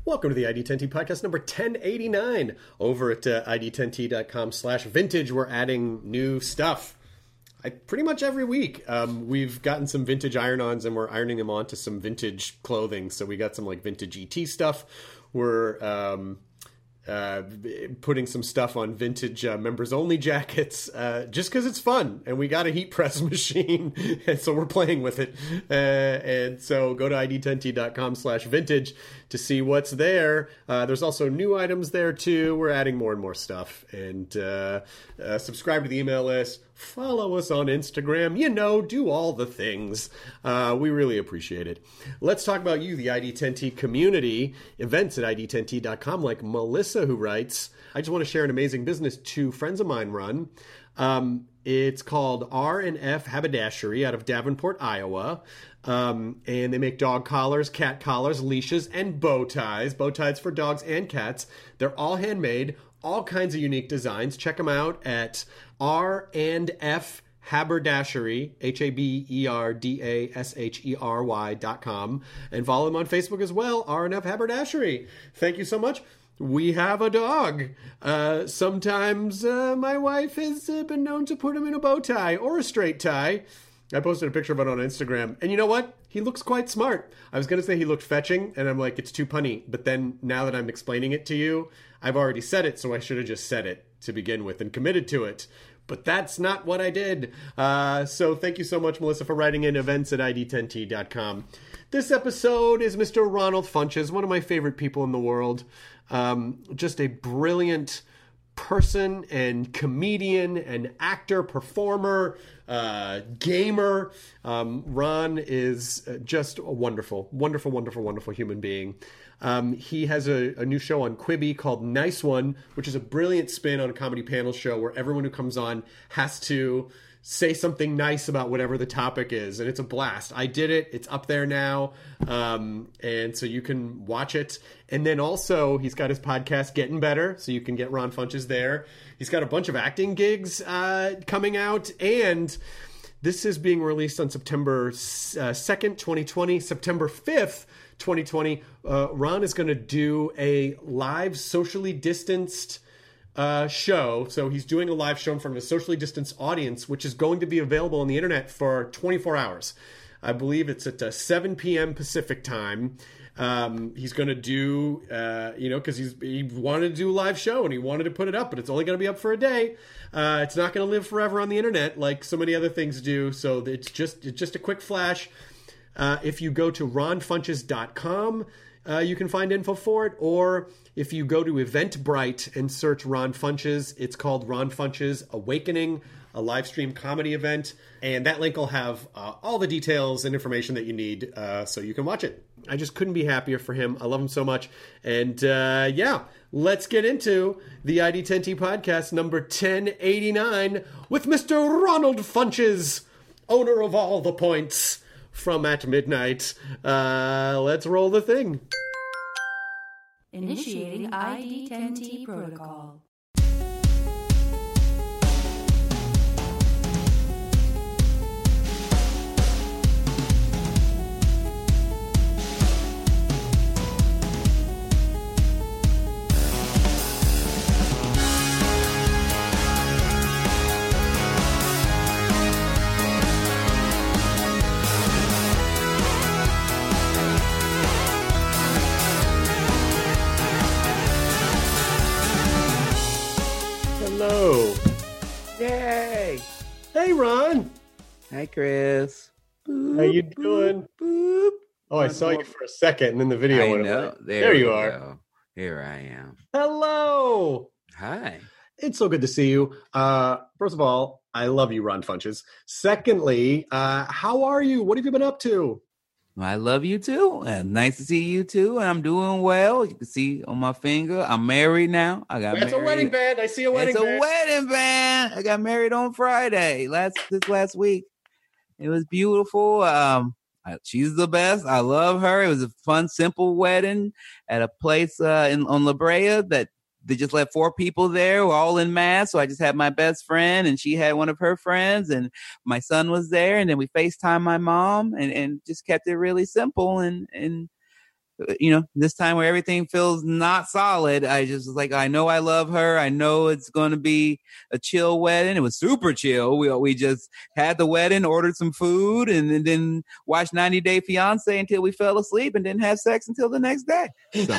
Welcome to the ID10T podcast number 1089. Over at ID10T.com/vintage, we're adding new stuff. Pretty much every week. We've gotten some vintage iron-ons and we're ironing them onto some vintage clothing. So we got some like vintage ET stuff. We're putting some stuff on vintage members-only jackets just because it's fun. And we got a heat press machine, and so we're playing with it. And so go to ID10T.com/vintage to see what's there. There's also new items there, too. We're adding more and more stuff. And subscribe to the email list. Follow us on Instagram. Do all the things. We really appreciate it. Let's talk about you, the ID10T community. Events at ID10T.com, like Melissa, who writes, I just want to share an amazing business two friends of mine run. It's called R&F Haberdashery out of Davenport, Iowa. And they make dog collars, cat collars, leashes, and bow ties. Bow ties for dogs and cats. They're all handmade, all kinds of unique designs. Check them out at R&F Haberdashery, HABERDASHERY.com, and follow them on Facebook as well, R&F Haberdashery. Thank you so much. We have a dog. Sometimes my wife has been known to put him in a bow tie or a straight tie. I posted a picture of it on Instagram. And you know what? He looks quite smart. I was going to say he looked fetching, and I'm like, it's too punny. But then now that I'm explaining it to you, I've already said it, so I should have just said it to begin with and committed to it. But that's not what I did. So thank you so much, Melissa, for writing in. Events at ID10T.com. This episode is Mr. Ronald Funches, one of my favorite people in the world. Just a brilliant person and comedian and actor, performer, gamer. Ron is just a wonderful, wonderful, wonderful, wonderful human being. He has a new show on Quibi called Nice One, which is a brilliant spin on a comedy panel show where everyone who comes on has to say something nice about whatever the topic is. And it's a blast. I did it. It's up there now. And so you can watch it. And then also he's got his podcast Getting Better. So you can get Ron Funches there. He's got a bunch of acting gigs coming out. And this is being released on September 2nd, 2020, September 5th, 2020. Ron is going to do a live socially distanced show. So he's doing a live show in front of a socially distanced audience, which is going to be available on the internet for 24 hours. I believe it's at 7 p.m. Pacific time. He's going to do, because he wanted to do a live show and he wanted to put it up, but it's only going to be up for a day. It's not going to live forever on the internet like so many other things do. So it's just a quick flash. If you go to ronfunches.com, you can find info for it, or if you go to Eventbrite and search Ron Funches, it's called Ron Funches Awakening, a live stream comedy event, and that link will have all the details and information that you need so you can watch it. I just couldn't be happier for him. I love him so much. And let's get into the ID10T podcast number 1089 with Mr. Ronald Funches, owner of all the points from At Midnight. Let's roll the thing. Initiating ID10T protocol. Hello. Yay! Hey, Ron. Hi, Chris. Boop, how you doing? Boop. Oh, I saw you for a second, and then the video went away. There you we are. go. Here I am. Hello. Hi. It's so good to see you. First of all, I love you, Ron Funches. Secondly, how are you? What have you been up to? I love you too. And nice to see you too. And I'm doing well. You can see on my finger, I'm married now. That's a wedding band. I see a wedding band. It's a wedding band. I got married on Friday this last week. It was beautiful. She's the best. I love her. It was a fun, simple wedding at a place on La Brea that they just let 4 people there. We're all in mass. So I just had my best friend and she had one of her friends and my son was there. And then we FaceTime my mom and just kept it really simple. And this time where everything feels not solid, I just was like, I know I love her. I know it's going to be a chill wedding. It was super chill. We just had the wedding, ordered some food, and then watched 90 Day Fiance until we fell asleep and didn't have sex until the next day. So.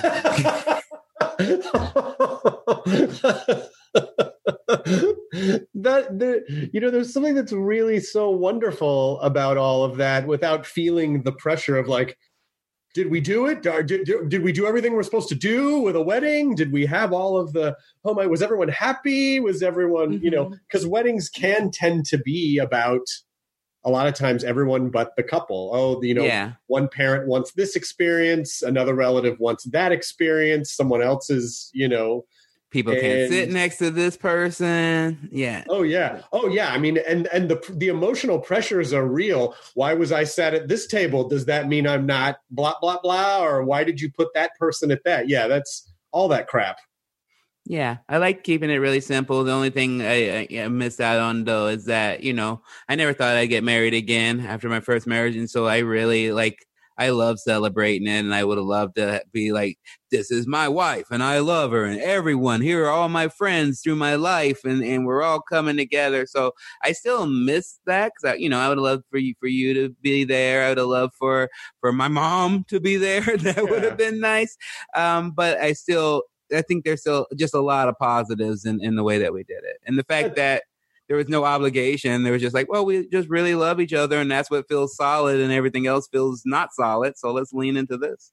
There's something that's really so wonderful about all of that without feeling the pressure of like, did we do it? Did we do everything we're supposed to do with a wedding? Did we have all of the, was everyone happy? Was everyone, because weddings can tend to be about a lot of times everyone but the couple. One parent wants this experience, another relative wants that experience, someone else's, people can't sit next to this person. Yeah. Oh yeah. I mean, and the emotional pressures are real. Why was I sat at this table? Does that mean I'm not blah, blah, blah? Or why did you put that person at that? Yeah, that's all that crap. Yeah, I like keeping it really simple. The only thing I missed out on, though, is that, I never thought I'd get married again after my first marriage. And so I really I love celebrating it, and I would have loved to be like, this is my wife, and I love her, and everyone, here are all my friends through my life, and we're all coming together. So I still miss that, because I would have loved for you to be there. I would have loved for my mom to be there. That would have been nice. But I think there's still just a lot of positives in the way that we did it, and the fact that there was no obligation. There was just like, well, we just really love each other, and that's what feels solid, and everything else feels not solid. So let's lean into this.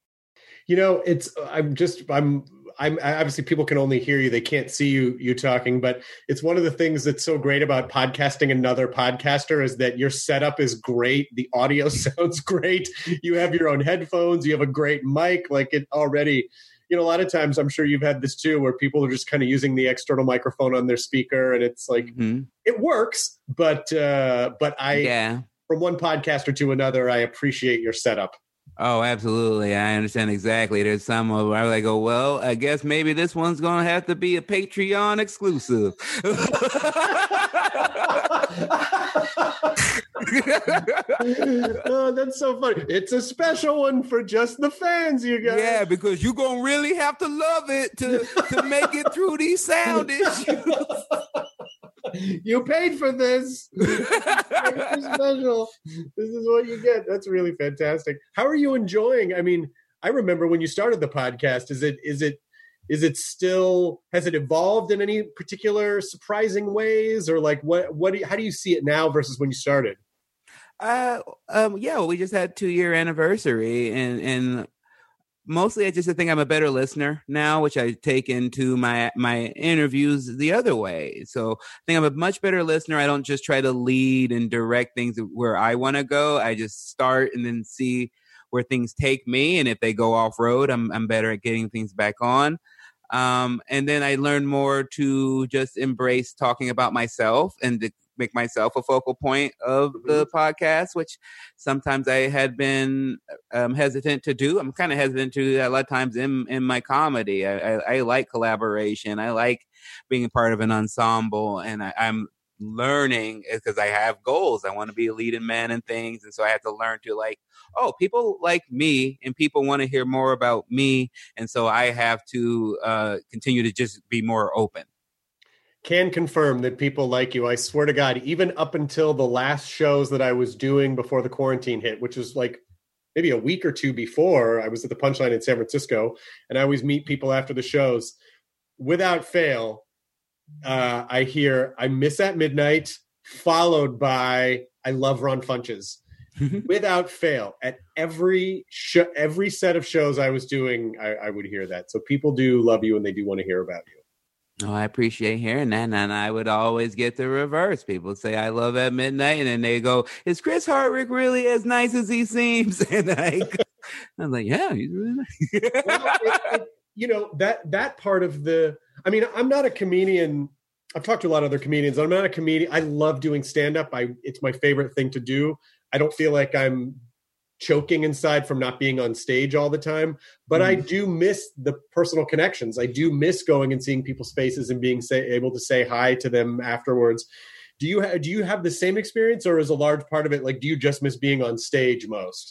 I'm obviously people can only hear you. They can't see you talking, but it's one of the things that's so great about podcasting another podcaster is that your setup is great. The audio sounds great. You have your own headphones. You have a great mic. Like it already, a lot of times I'm sure you've had this too, where people are just kind of using the external microphone on their speaker, and it's like, It works, but from one podcaster to another, I appreciate your setup. Oh, absolutely. I understand exactly. There's some where I go, well, I guess maybe this one's going to have to be a Patreon exclusive. Oh, that's so funny. It's a special one for just the fans, you guys. Yeah, because you're going to really have to love it to make it through these sound issues. You paid for this. Special. This is what you get. That's really fantastic. How are you enjoying? I mean, I remember when you started the podcast. Is it still, has it evolved in any particular surprising ways, or like how do you see it now versus when you started? We just had 2-year anniversary, and mostly I just think I'm a better listener now, which I take into my interviews the other way. So I think I'm a much better listener. I don't just try to lead and direct things where I want to go. I just start and then see where things take me. And if they go off road, I'm better at getting things back on. And then I learned more to just embrace talking about myself and to make myself a focal point of the podcast, which sometimes I had been hesitant to do. I'm kind of hesitant to a lot of times in my comedy. I like collaboration. I like being a part of an ensemble, and I'm learning because I have goals. I want to be a leading man in things. And so I have to learn to people like me, and people want to hear more about me. And so I have to continue to just be more open. Can confirm that people like you. I swear to God, even up until the last shows that I was doing before the quarantine hit, which was like maybe a week or two before, I was at the Punchline in San Francisco, and I always meet people after the shows. Without fail, I hear I miss at midnight, followed by I love Ron Funches. Without fail, at every set of shows I was doing, I would hear that. So people do love you, and they do want to hear about you. Oh, I appreciate hearing that. And I would always get the reverse. People say, I love at midnight. And then they go, is Chris Hardwick really as nice as he seems? And I'm like, yeah, he's really nice. Well, that part of I'm not a comedian. I've talked to a lot of other comedians. I'm not a comedian. I love doing stand-up. It's my favorite thing to do. I don't feel like I'm choking inside from not being on stage all the time, but I do miss the personal connections. I do miss going and seeing people's faces and being able to say hi to them afterwards. Do you have the same experience, or is a large part of it like, do you just miss being on stage most?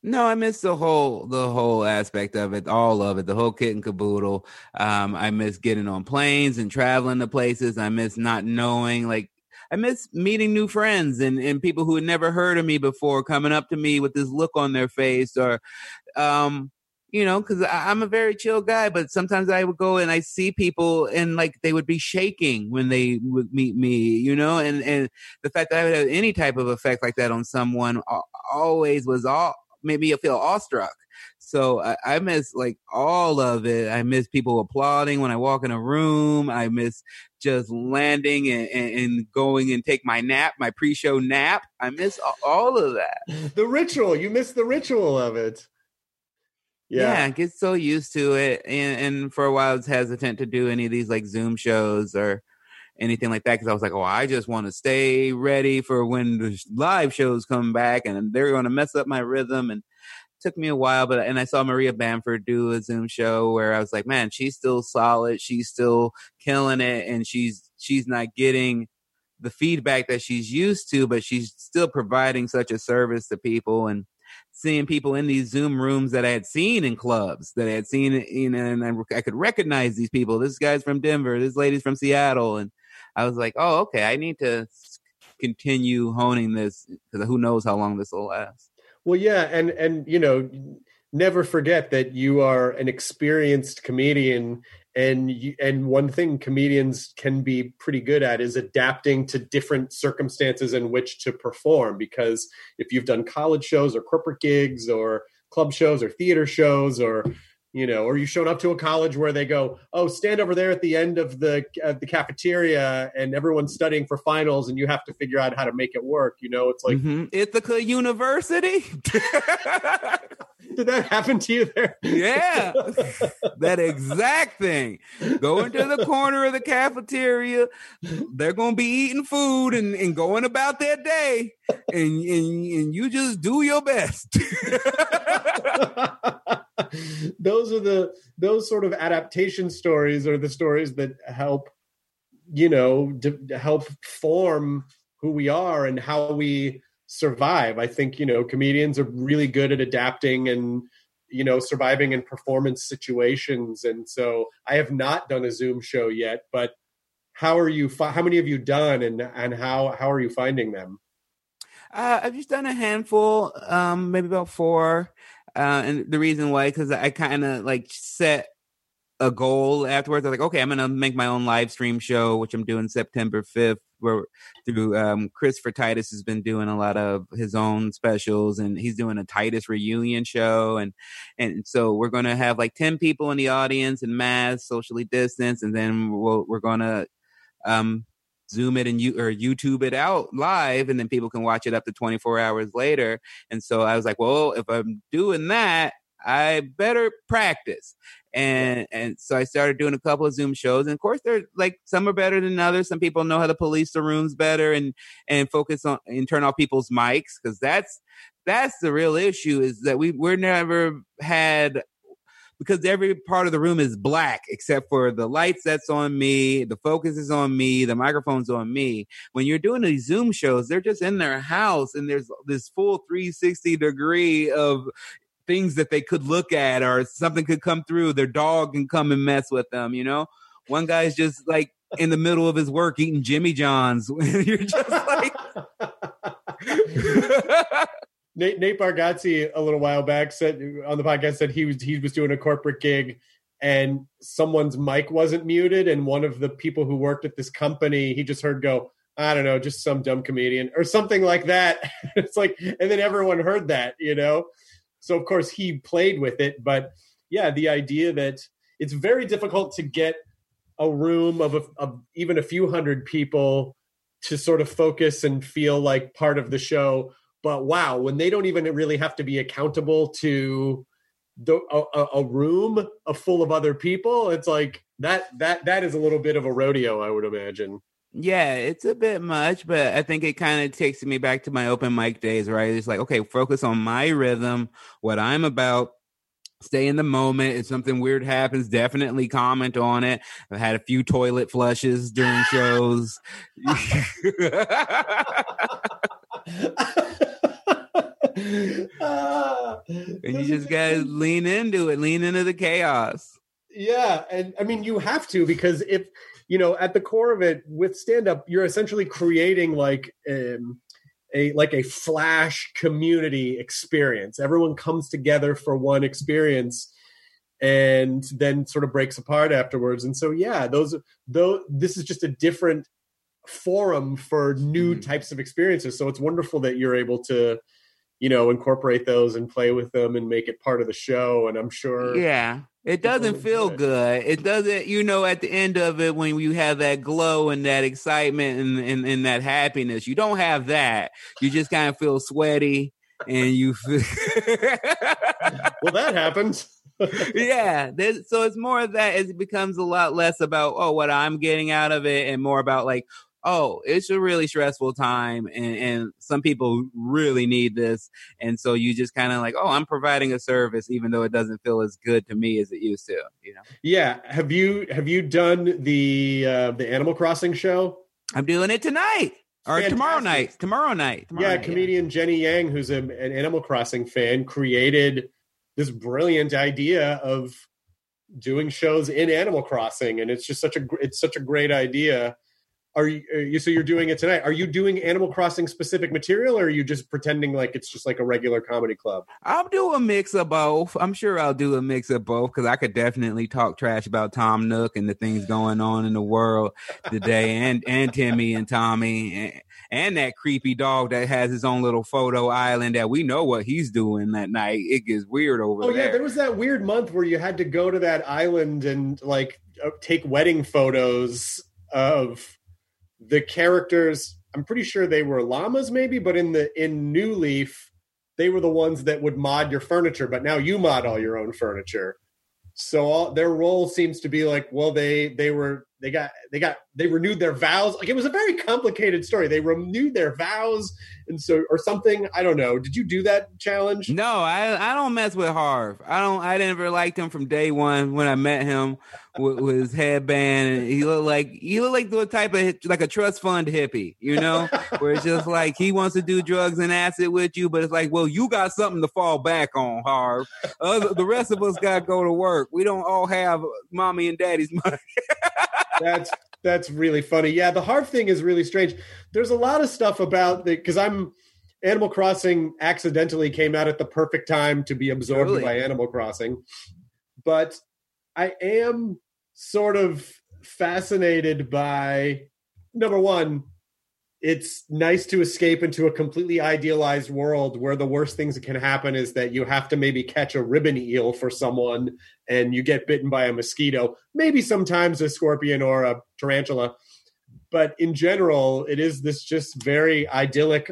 No, I miss the whole aspect of it, all of it, the whole kit and caboodle. I miss getting on planes and traveling to places. I miss not knowing, like, I miss meeting new friends and people who had never heard of me before coming up to me with this look on their face, or because I'm a very chill guy, but sometimes I would go and I see people and like they would be shaking when they would meet me, and the fact that I would have any type of effect like that on someone always made me feel awestruck. So I miss like all of it. I miss people applauding when I walk in a room. I miss just landing and going and take my nap, my pre-show nap. I miss all of that. The ritual. You miss the ritual of it. Yeah, get so used to it. And for a while, I was hesitant to do any of these like Zoom shows or anything like that because I was like, oh, I just want to stay ready for when the live shows come back and they're going to mess up my rhythm. And it took me a while, and I saw Maria Bamford do a Zoom show where I was like, man, she's still solid. She's still killing it. And she's not getting the feedback that she's used to, but she's still providing such a service to people. And seeing people in these Zoom rooms that I had seen in clubs, that I had seen, and I could recognize these people. This guy's from Denver. This lady's from Seattle. And I was like, oh, okay, I need to continue honing this because who knows how long this will last. Well, yeah. And never forget that you are an experienced comedian. And one thing comedians can be pretty good at is adapting to different circumstances in which to perform. Because if you've done college shows or corporate gigs or club shows or theater shows or you showed up to a college where they go, oh, stand over there at the end of the cafeteria and everyone's studying for finals and you have to figure out how to make it work. It's like Ithaca University. Did that happen to you there? Yeah, that exact thing. Go into the corner of the cafeteria. They're going to be eating food and going about their day. And you just do your best. Those sort of adaptation stories are the stories that help, help form who we are and how we survive. I think, comedians are really good at adapting and, surviving in performance situations. And so I have not done a Zoom show yet, but how many have you done and how are you finding them? I've just done a handful, maybe about 4. And the reason why, because I kind of like set a goal afterwards. I was like, okay, I'm going to make my own live stream show, which I'm doing September 5th, where through Christopher Titus has been doing a lot of his own specials, and he's doing a Titus reunion show. And so we're going to have like 10 people in the audience and mask, socially distanced. And then we're going to Zoom it and YouTube it out live, and then people can watch it up to 24 hours later. And so I was like, well, if I'm doing that, I better practice. And so I started doing a couple of Zoom shows. And of course, they're like, some are better than others. Some people know how to police the rooms better and focus on and turn off people's mics. Cause that's the real issue, is that we're never had, because every part of the room is black except for the lights that's on me, the focus is on me, the microphone's on me. When you're doing these Zoom shows, they're just in their house and there's this full 360 degree of things that they could look at, or something could come through. Their dog can come and mess with them, One guy's just like in the middle of his work eating Jimmy John's. You're just like... Nate Bargatze a little while back said on the podcast that he was doing a corporate gig and someone's mic wasn't muted, and one of the people who worked at this company, he just heard go, I don't know, just some dumb comedian or something like that. It's like, and then everyone heard that, So of course he played with it, but yeah, the idea that it's very difficult to get a room of even a few hundred people to sort of focus and feel like part of the show. But wow, when they don't even really have to be accountable to a room full of other people, it's like that is a little bit of a rodeo, I would imagine. Yeah, it's a bit much, but I think it kind of takes me back to my open mic days, right? It's like, okay, focus on my rhythm, what I'm about, stay in the moment. If something weird happens, definitely comment on it. I've had a few toilet flushes during shows. And you those just are gotta good. lean into the chaos. Yeah, and I mean you have to, because if at the core of it with stand up, you're essentially creating like a flash community experience. Everyone comes together for one experience and then sort of breaks apart afterwards. And so yeah, this is just a different forum for new types of experiences. So it's wonderful that you're able to incorporate those and play with them and make it part of the show. And I'm sure it doesn't feel good. It doesn't, at the end of it, when you have that glow and that excitement and that happiness, you don't have that. You just kind of feel sweaty and you feel. Well, that happens. Yeah. So it's more of that. It becomes a lot less about, what I'm getting out of it, and more about like, it's a really stressful time, and some people really need this. And so you just kind of like, I'm providing a service, even though it doesn't feel as good to me as it used to, Yeah. Have you done the Animal Crossing show? I'm doing it tonight. Or Fantastic. tomorrow night. Comedian Jenny Yang, who's an Animal Crossing fan, created this brilliant idea of doing shows in Animal Crossing. And it's just such a great idea. So you're doing it tonight. Are you doing Animal Crossing specific material, or are you just pretending like it's just like a regular comedy club? I'll do a mix of both. I'm sure I'll do a mix of both, because I could definitely talk trash about Tom Nook and the things going on in the world today, and Timmy and Tommy and that creepy dog that has his own little photo island that we know what he's doing that night. It gets weird over there. Oh yeah, there was that weird month where you had to go to that island and like take wedding photos of the characters. I'm pretty sure they were llamas maybe, but in New Leaf, they were the ones that would mod your furniture, but now you mod all your own furniture. So their role seems to be like, well, they renewed their vows. Like, it was a very complicated story. They renewed their vows, and so, or something. I don't know. Did you do that challenge? No, I don't mess with Harv. I never liked him from day one when I met him with his headband. And he looked like the type of like a trust fund hippie, where it's just like he wants to do drugs and acid with you, but it's like, well, you got something to fall back on, Harv. The rest of us got to go to work. We don't all have mommy and daddy's money. That's really funny. Yeah, the Harv thing is really strange. There's a lot of stuff about because Animal Crossing accidentally came out at the perfect time to be absorbed by Animal Crossing. But I am sort of fascinated by, number one, it's nice to escape into a completely idealized world where the worst things that can happen is that you have to maybe catch a ribbon eel for someone and you get bitten by a mosquito, maybe sometimes a scorpion or a tarantula. But in general, it is this just very idyllic,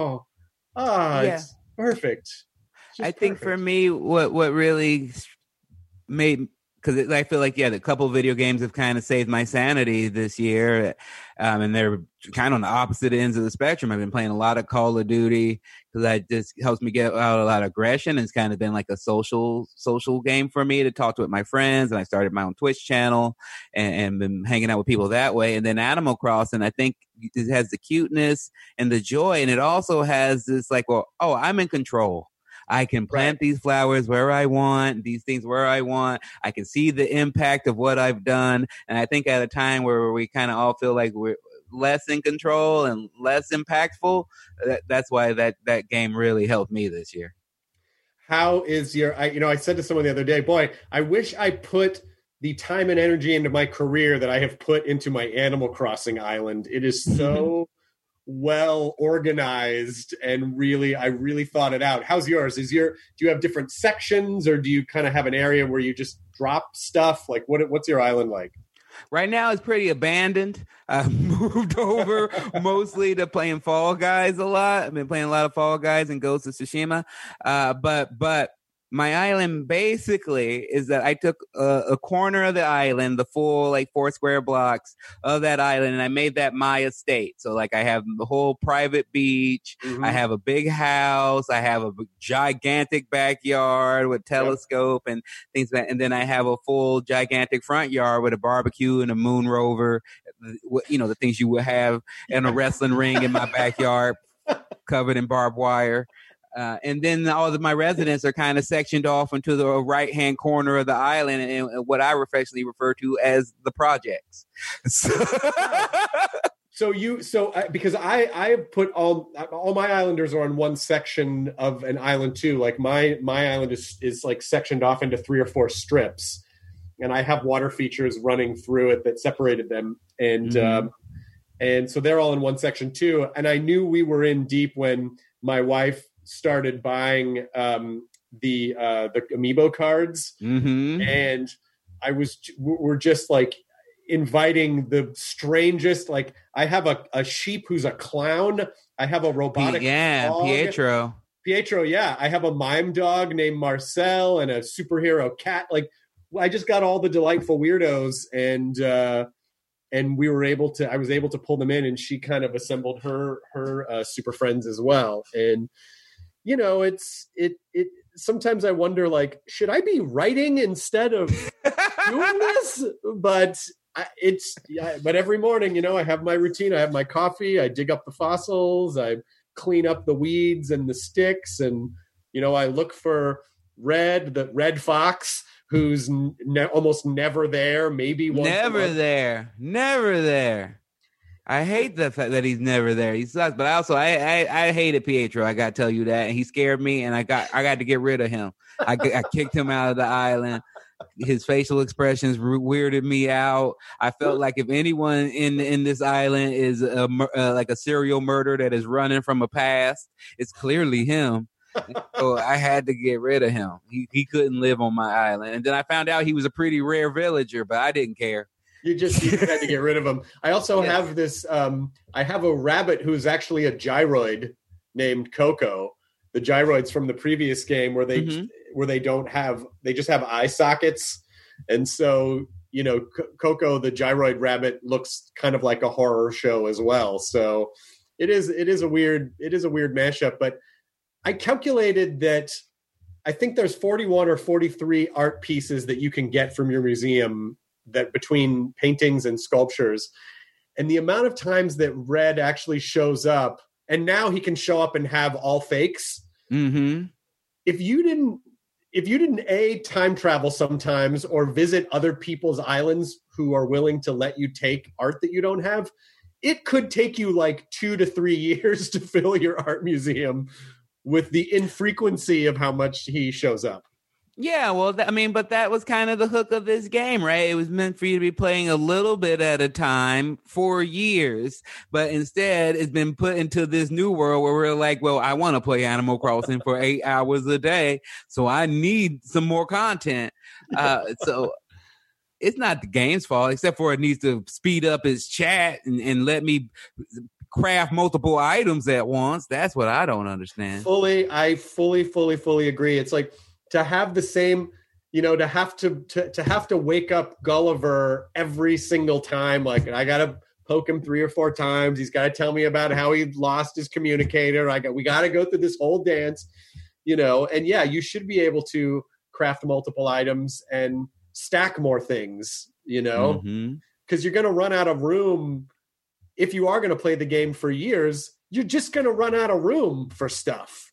it's perfect. I think for me, what really made, because I feel like, the couple of video games have kind of saved my sanity this year. And they're kind of on the opposite ends of the spectrum. I've been playing a lot of Call of Duty because that just helps me get out a lot of aggression. And it's kind of been like a social game for me to talk to with my friends. And I started my own Twitch channel and been hanging out with people that way. And then Animal Crossing, I think it has the cuteness and the joy. And it also has this like, I'm in control. I can plant these flowers where I want, these things where I want. I can see the impact of what I've done. And I think at a time where we kind of all feel like we're less in control and less impactful, that's why that game really helped me this year. How is I said to someone the other day, boy, I wish I put the time and energy into my career that I have put into my Animal Crossing island. It is so well organized, and I really thought it out. How's yours? Do you have different sections, or do you kind of have an area where you just drop stuff? Like what's your island like? Right now it's pretty abandoned. I've moved over mostly to playing Fall Guys a lot. I've been playing a lot of Fall Guys and Ghost of Tsushima. But my island basically is that I took a corner of the island, the full 4 square blocks of that island, and I made that my estate. So I have the whole private beach. Mm-hmm. I have a big house. I have a gigantic backyard with telescope and things like that. And then I have a full gigantic front yard with a barbecue and a moon rover, the things you would have in a wrestling ring in my backyard covered in barbed wire. And then all of my residents are kind of sectioned off into the right-hand corner of the island and what I affectionately refer to as the projects. Because I have put all my islanders are on one section of an island too. Like my island is like sectioned off into 3 or 4 strips, and I have water features running through it that separated them. And so they're all in one section too. And I knew we were in deep when my wife started buying the amiibo cards, and we're just like inviting the strangest. Like I have a sheep who's a clown. I have a robotic dog. Pietro. Yeah, I have a mime dog named Marcel and a superhero cat. Like I just got all the delightful weirdos, and I was able to pull them in, and she kind of assembled her super friends as well. And you know, it sometimes I wonder, like, should I be writing instead of doing this? But but every morning, you know, I have my routine. I have my coffee. I dig up the fossils. I clean up the weeds and the sticks, and you know, I look for the red fox, who's almost never there. Maybe once never there. I hate the fact that he's never there. He sucks. But also, I hated Pietro. I got to tell you that. And he scared me, and I got to get rid of him. I kicked him out of the island. His facial expressions weirded me out. I felt like if anyone in this island is like a serial murderer that is running from a past, it's clearly him. So I had to get rid of him. He couldn't live on my island. And then I found out he was a pretty rare villager, but I didn't care. You just had to get rid of him. I also have this, I have a rabbit who's actually a gyroid named Coco. The gyroids from the previous game where they just have eye sockets. And so, you know, Coco, the gyroid rabbit, looks kind of like a horror show as well. So it is a weird mashup, but I calculated that I think there's 41 or 43 art pieces that you can get from your museum, that between paintings and sculptures. And the amount of times that Red actually shows up, and now he can show up and have all fakes. Mm-hmm. If you didn't time travel sometimes or visit other people's islands who are willing to let you take art that you don't have, it could take you like 2 to 3 years to fill your art museum with the infrequency of how much he shows up. Yeah, well, but that was kind of the hook of this game, right? It was meant for you to be playing a little bit at a time for years, but instead it's been put into this new world where we're like, well, I want to play Animal Crossing for 8 hours a day, so I need some more content. So it's not the game's fault, except for it needs to speed up its chat and let me craft multiple items at once. That's what I don't understand. I fully agree. It's like, to have the same, you know, to have to wake up Gulliver every single time. Like, I got to poke him 3 or 4 times. He's got to tell me about how he lost his communicator. We got to go through this whole dance, you know. And yeah, you should be able to craft multiple items and stack more things, you know, because you're going to run out of room. If you are going to play the game for years, you're just going to run out of room for stuff.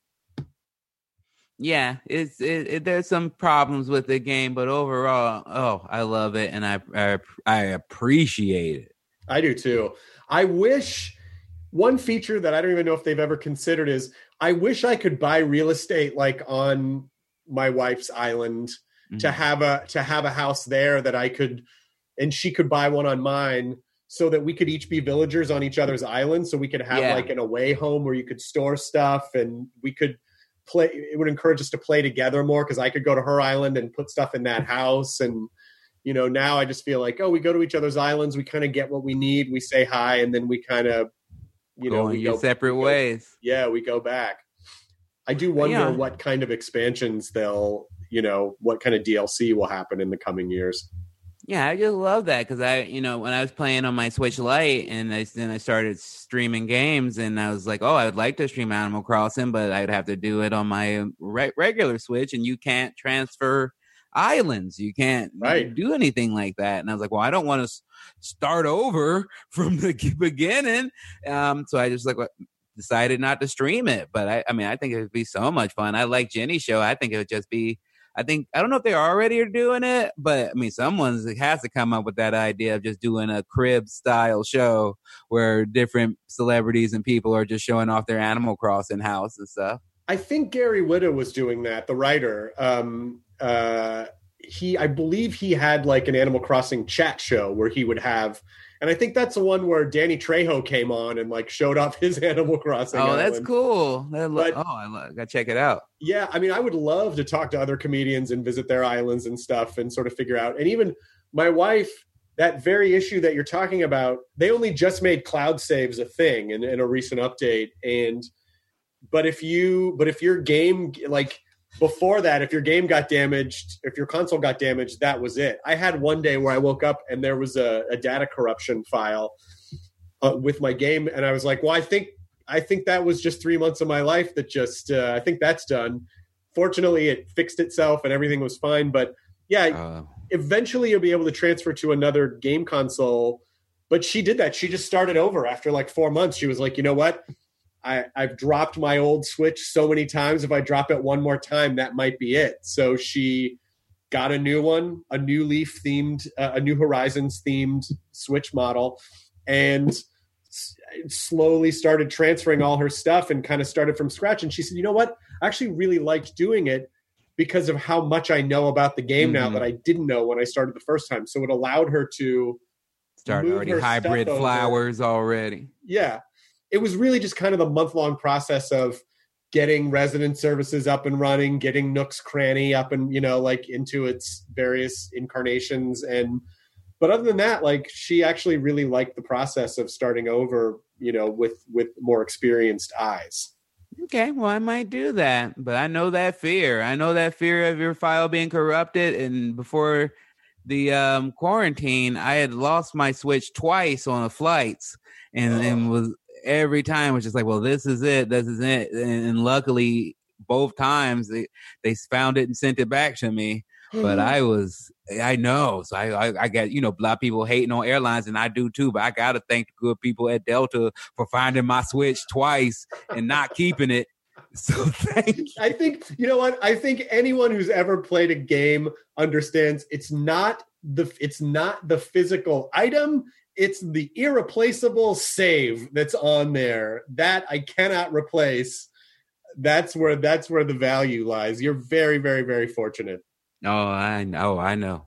Yeah, there's some problems with the game, but overall, I love it, and I appreciate it. I do too. I wish one feature that I don't even know if they've ever considered is I wish I could buy real estate like on my wife's island to have a house there that I could, and she could buy one on mine, so that we could each be villagers on each other's island, so we could have like an away home where you could store stuff, and we could play. It would encourage us to play together more, because I could go to her island and put stuff in that house. And you know, now I just feel like, we go to each other's islands, we kind of get what we need, we say hi, and then we kind of, you know, we go separate ways. Yeah, we go back. I do wonder what kind of expansions what kind of DLC will happen in the coming years. Yeah, I just love that, because when I was playing on my Switch Lite, and then I started streaming games, and I was like, I would like to stream Animal Crossing, but I'd have to do it on my regular Switch, and you can't transfer islands. You can't do anything like that. And I was like, well, I don't want to start over from the beginning. So I just decided not to stream it. But I mean, I think it would be so much fun. I like Jenny's show. I think it would just be. I don't know if they already are doing it, but I mean, someone has to come up with that idea of just doing a crib style show where different celebrities and people are just showing off their Animal Crossing house and stuff. I think Gary Whitta was doing that, the writer. I believe he had like an Animal Crossing chat show where he would have, and I think that's the one where Danny Trejo came on and like showed off his Animal Crossing. Oh, that's cool. I gotta check it out. Yeah, I mean, I would love to talk to other comedians and visit their islands and stuff and sort of figure out. And even my wife, that very issue that you're talking about, they only just made cloud saves a thing in a recent update. But if your game, like before that, if your game got damaged, if your console got damaged, that was it. I had one day where I woke up and there was a data corruption file with my game. And I was like, well, I think that was just 3 months of my life that just, I think that's done. Fortunately, it fixed itself and everything was fine. But yeah, eventually you'll be able to transfer to another game console. But she did that. She just started over after like 4 months. She was like, you know what? I've dropped my old Switch so many times. If I drop it one more time, that might be it. So she got a new one, a new Leaf themed, a new Horizons themed Switch model, and slowly started transferring all her stuff and kind of started from scratch. And she said, you know what? I actually really liked doing it because of how much I know about the game now that I didn't know when I started the first time. So it allowed her to start already hybrid flowers already. Yeah. It was really just kind of the month-long process of getting resident services up and running, getting Nook's Cranny up and, like into its various incarnations. But other than that, like she actually really liked the process of starting over, with more experienced eyes. Okay, well, I might do that, but I know that fear. I know that fear of your file being corrupted. And before the quarantine, I had lost my Switch twice on the flights and was every time was just like, well, this is it. And luckily, both times they found it and sent it back to me. But I know. So I got, a lot of people hating on airlines, and I do too. But I got to thank the good people at Delta for finding my Switch twice and not keeping it. So thank you. I think, you know what? I think anyone who's ever played a game understands it's not the physical item. It's the irreplaceable save that's on there that I cannot replace. That's where the value lies. You're very, very, very fortunate. Oh, I know.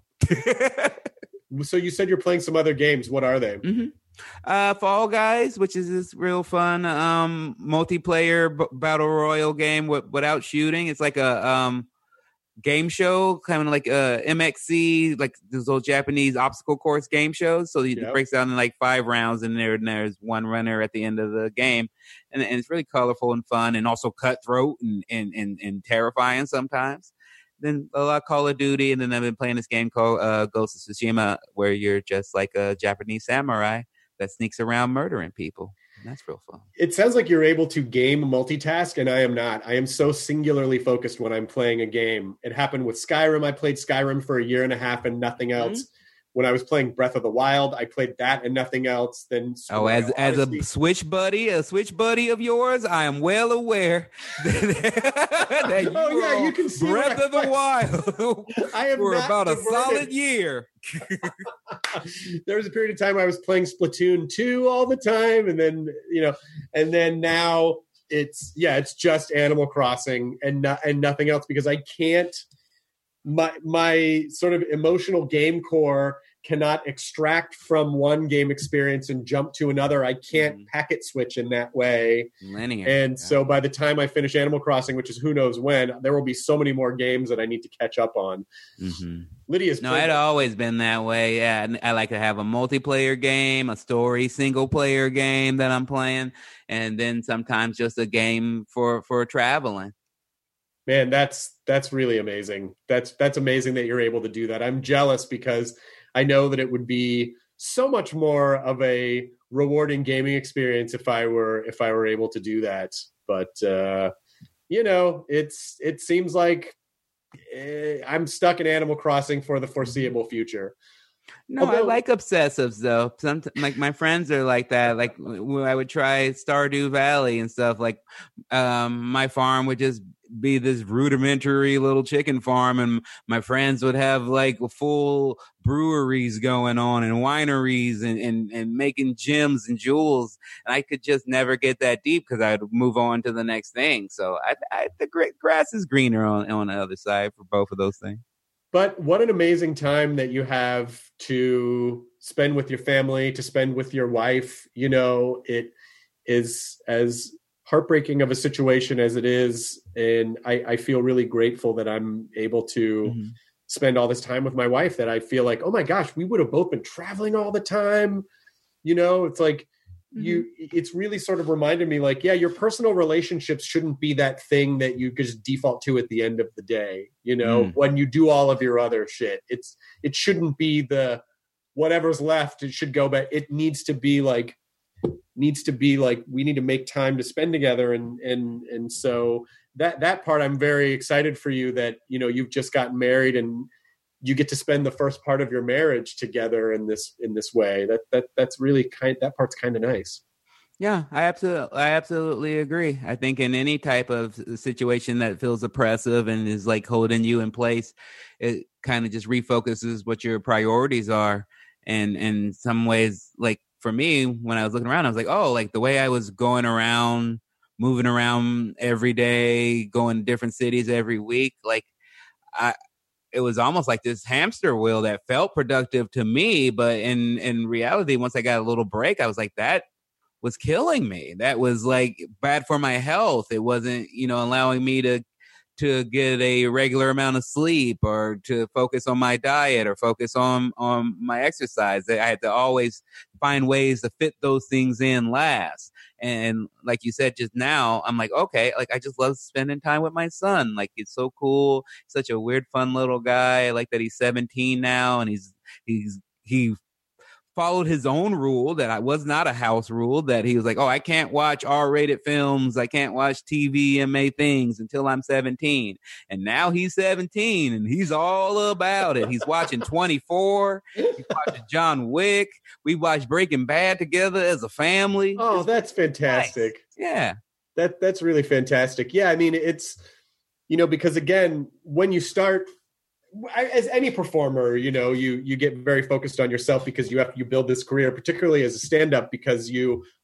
So you said you're playing some other games. What are they? Fall Guys, which is this real fun multiplayer battle royale game without shooting. It's like a game show, kind of like MXC, like those old Japanese obstacle course game shows. So it breaks down in like 5 rounds, and there's one runner at the end of the game, and it's really colorful and fun, and also cutthroat and terrifying sometimes. Then a lot of Call of Duty, and then I've been playing this game called Ghost of Tsushima, where you're just like a Japanese samurai that sneaks around murdering people. And that's real fun. It sounds like you're able to game multitask, and I am not. I am so singularly focused when I'm playing a game. It happened with Skyrim. I played Skyrim for 1.5 years and nothing else. When I was playing Breath of the Wild, I played that and nothing else. Then as a Switch buddy of yours, I am well aware that you can see Breath of the Wild I am for about a solid year. There was a period of time I was playing Splatoon 2 all the time, and then now it's just Animal Crossing and nothing else, because I can't. My sort of emotional game core cannot extract from one game experience and jump to another. I can't packet switch in that way. Linear. And so by the time I finish Animal Crossing, which is who knows when, there will be so many more games that I need to catch up on. Lydia's No, it's always been that way. Yeah, I like to have a multiplayer game, a story single player game that I'm playing, and then sometimes just a game for traveling. Man, that's really amazing. That's amazing that you're able to do that. I'm jealous because I know that it would be so much more of a rewarding gaming experience if I were able to do that. But it seems like I'm stuck in Animal Crossing for the foreseeable future. No, I Although, like obsessives though. Some like my friends are like that. Like when I would try Stardew Valley and stuff. Like my farm would just be this rudimentary little chicken farm, and my friends would have like full breweries going on and wineries and making gems and jewels. And I could just never get that deep because I'd move on to the next thing. So the great grass is greener on the other side for both of those things. but what an amazing time that you have to spend with your family, to spend with your wife. You know, it is as heartbreaking of a situation as it is. And I feel really grateful that I'm able to spend all this time with my wife, that I feel like, oh my gosh, we would have both been traveling all the time. You know, it's like, it's really sort of reminded me like, yeah, your personal relationships shouldn't be that thing that you just default to at the end of the day, you know, when you do all of your other shit. It shouldn't be the whatever's left, it should go back. It needs to be like we need to make time to spend together. And so that part, I'm very excited for you that, you know, you've just gotten married and you get to spend the first part of your marriage together in this way. That's really that part's kind of nice. Yeah, I absolutely agree. I think in any type of situation that feels oppressive and is like holding you in place, it kind of just refocuses what your priorities are. And in some ways, like for me, when I was looking around, I was like, oh, like the way I was going around, moving around every day, going to different cities every week, like it was almost like this hamster wheel that felt productive to me. But in reality, once I got a little break, I was like, that was killing me. That was like bad for my health. It wasn't, you know, allowing me to get a regular amount of sleep or to focus on my diet or focus on my exercise. I had to always find ways to fit those things in last. And like you said just now, I'm like, okay, like I just love spending time with my son. Like it's so cool. Such a weird, fun little guy. I like that he's 17 now and he followed his own rule that I was not a house rule, that he was like, oh, I can't watch R-rated films. I can't watch TVMA things until I'm 17. And now he's 17 and he's all about it. He's watching 24. He's watching John Wick. We watched Breaking Bad together as a family. Oh, that's fantastic. Nice. Yeah. That's really fantastic. Yeah. I mean, it's, you know, because again, when you start, as any performer, you know, you get very focused on yourself because you build this career, particularly as a stand-up, because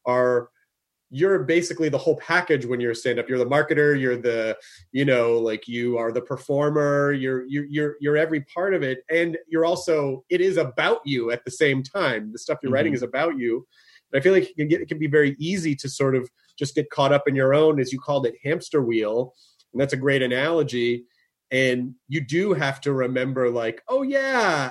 you're basically the whole package when you're a stand-up. You're the marketer, you're the, you know, like you are the performer, you're every part of it. And you're also, it is about you at the same time. The stuff you're writing is about you. But I feel like it can be very easy to sort of just get caught up in your own, as you called it, hamster wheel. And that's a great analogy. And you do have to remember, like, oh yeah,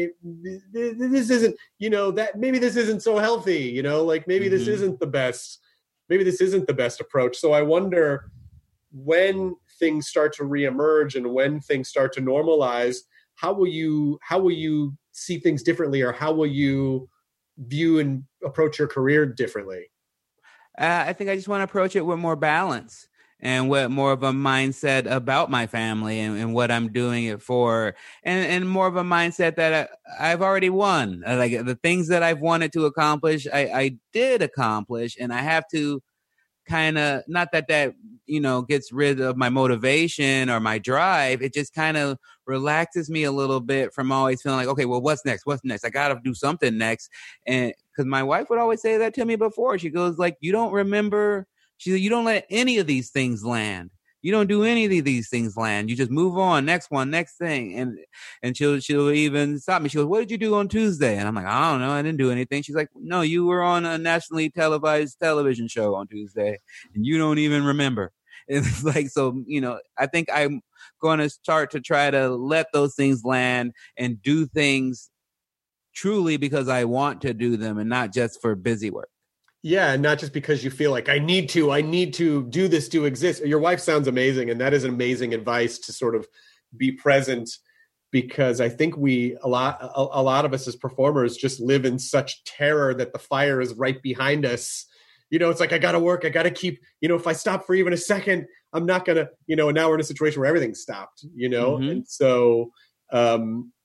this isn't, you know, that maybe this isn't so healthy, you know, like maybe this isn't the best approach. So I wonder when things start to reemerge and when things start to normalize, how will you see things differently, or how will you view and approach your career differently? I think I just want to approach it with more balance and with more of a mindset about my family and what I'm doing it for, and more of a mindset that I've already won. Like the things that I've wanted to accomplish, I did accomplish, and I have to kind of, not that, you know, gets rid of my motivation or my drive. It just kind of relaxes me a little bit from always feeling like, okay, well, what's next? I got to do something next. And because my wife would always say that to me before. She goes like, you don't remember. She said, you don't let any of these things land. You don't do any of these things land. You just move on. Next one, next thing. And she'll even stop me. She goes, what did you do on Tuesday? And I'm like, I don't know. I didn't do anything. She's like, no, you were on a nationally televised television show on Tuesday and you don't even remember. And it's like, so, you know, I think I'm going to start to try to let those things land and do things truly because I want to do them and not just for busy work. Yeah, and not just because you feel like I need to do this to exist. Your wife sounds amazing, and that is an amazing advice to sort of be present, because I think a lot of us as performers just live in such terror that the fire is right behind us. You know, it's like, I got to work. I got to keep, you know, if I stop for even a second, I'm not going to, you know, and now we're in a situation where everything's stopped, you know? And so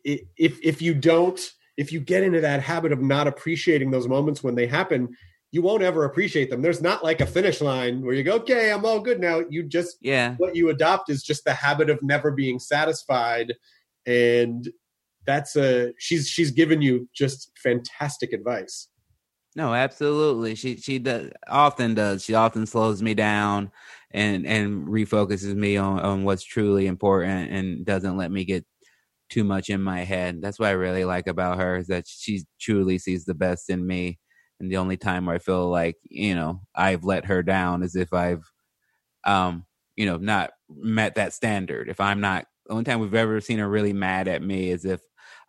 if you get into that habit of not appreciating those moments when they happen, you won't ever appreciate them. There's not like a finish line where you go, okay, I'm all good now. You just, what you adopt is just the habit of never being satisfied. And she's given you just fantastic advice. No, absolutely. She often does. She often slows me down and refocuses me on what's truly important and doesn't let me get too much in my head. That's what I really like about her, is that she truly sees the best in me. And the only time where I feel like, I've let her down is if I've, not met that standard. If I'm not, the only time we've ever seen her really mad at me is if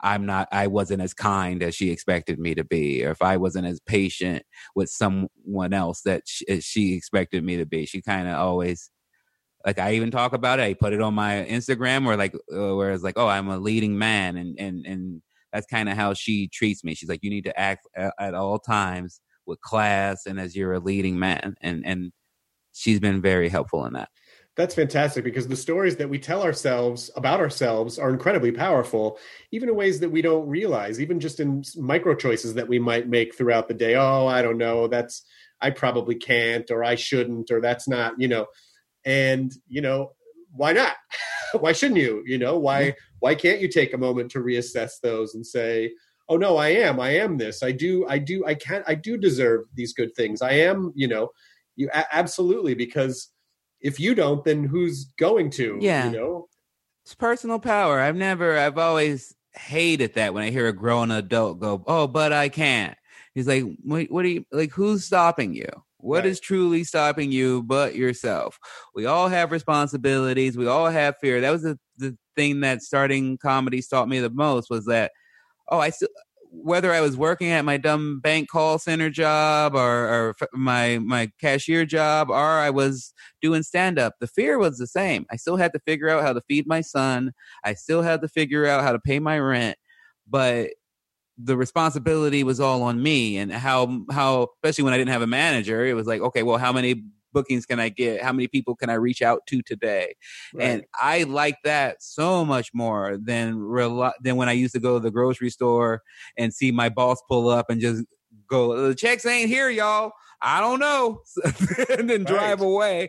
I wasn't as kind as she expected me to be, or if I wasn't as patient with someone else that she expected me to be. She kind of always, like, I even talk about it. I put it on my Instagram where it's like, oh, I'm a leading man. And that's kind of how she treats me. She's like, you need to act at all times with class and as you're a leading man. And she's been very helpful in that. That's fantastic, because the stories that we tell ourselves about ourselves are incredibly powerful, even in ways that we don't realize, even just in micro choices that we might make throughout the day. Oh, I don't know. I probably can't, or I shouldn't, or that's not, and, why not? Why shouldn't you? Why can't you take a moment to reassess those and say, oh no, I am this. I do deserve these good things. I am, absolutely, because if you don't, then who's going to? Yeah. It's personal power. I've always hated that when I hear a grown adult go, oh, but I can't. He's like, what are you, like, who's stopping you? What is truly stopping you but yourself? We all have responsibilities. We all have fear. That was the thing that starting comedy taught me the most, was that, whether I was working at my dumb bank call center job or my cashier job, or I was doing stand-up, the fear was the same. I still had to figure out how to feed my son. I still had to figure out how to pay my rent. But the responsibility was all on me, and how especially when I didn't have a manager, it was like, okay, well, how many bookings can I get? How many people can I reach out to today? Right. And I like that so much more than when I used to go to the grocery store and see my boss pull up and just go, the checks ain't here, y'all. I don't know. And then drive away.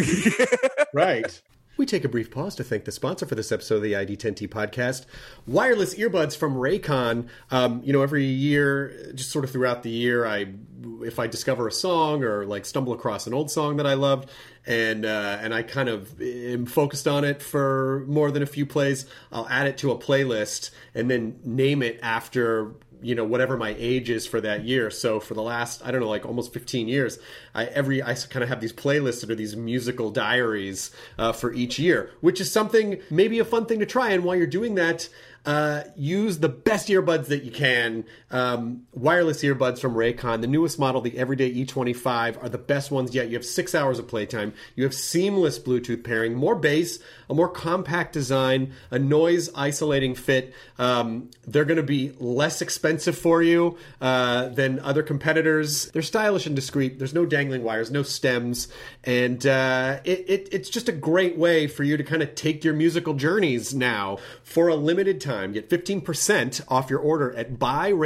Right. We take a brief pause to thank the sponsor for this episode of the ID10T podcast, wireless earbuds from Raycon. Every year, just sort of throughout the year, if I discover a song or like stumble across an old song that I loved, and I kind of am focused on it for more than a few plays, I'll add it to a playlist and then name it after whatever my age is for that year. So for the last, almost 15 years, I kind of have these playlists that are these musical diaries for each year, which is maybe a fun thing to try. And while you're doing that, use the best earbuds that you can. Wireless earbuds from Raycon, the newest model, the Everyday E25, are the best ones yet. You have 6 hours of playtime. You have seamless Bluetooth pairing, more bass, a more compact design, a noise isolating fit. They're going to be less expensive for you than other competitors. They're stylish and discreet. There's no dangling wires, no stems. And it's just a great way for you to kind of take your musical journeys now. For a limited time, get 15% off your order at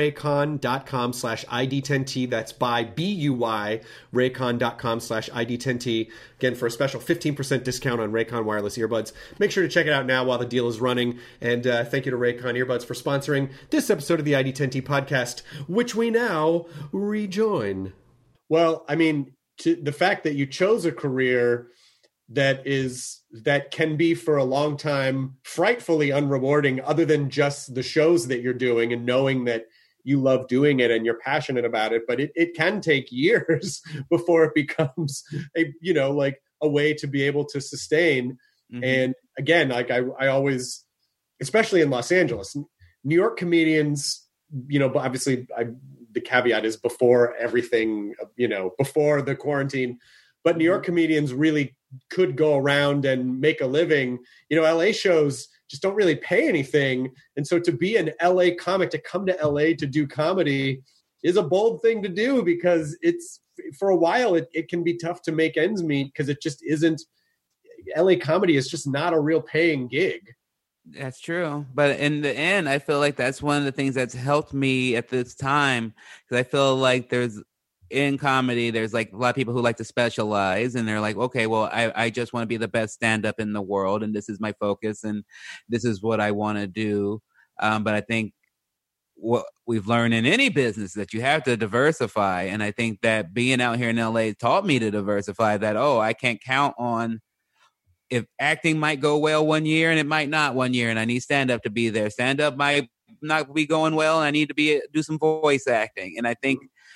buyraycon.com/ID10T. That's buy, Raycon.com/ID10T. Again, for a special 15% discount on Raycon wireless earbuds. Make sure to check it out now while the deal is running. And thank you to Raycon earbuds for sponsoring this episode of the ID10T podcast, which we now rejoin. Well, the fact that you chose a career that can be for a long time frightfully unrewarding, other than just the shows that you're doing and knowing that you love doing it and you're passionate about it, but it can take years before it becomes a way to be able to sustain. Mm-hmm. And again, I always, especially in Los Angeles, New York comedians, but obviously the caveat is before everything, before the quarantine, but New York comedians really could go around and make a living. LA shows just don't really pay anything. And so to be an LA comic, to come to LA to do comedy is a bold thing to do, because it's, for a while, it can be tough to make ends meet, because it just isn't, LA comedy is just not a real paying gig. That's true. But in the end, I feel like that's one of the things that's helped me at this time. Because I feel like in comedy, there's like a lot of people who like to specialize and they're like, okay, well, I just want to be the best stand up in the world. And this is my focus and this is what I want to do. But I think what we've learned in any business that you have to diversify. And I think that being out here in LA taught me to diversify that, I can't count on if acting might go well one year and it might not one year, and I need stand up to be there. Stand up might not be going well, and I need to do some voice acting. And I think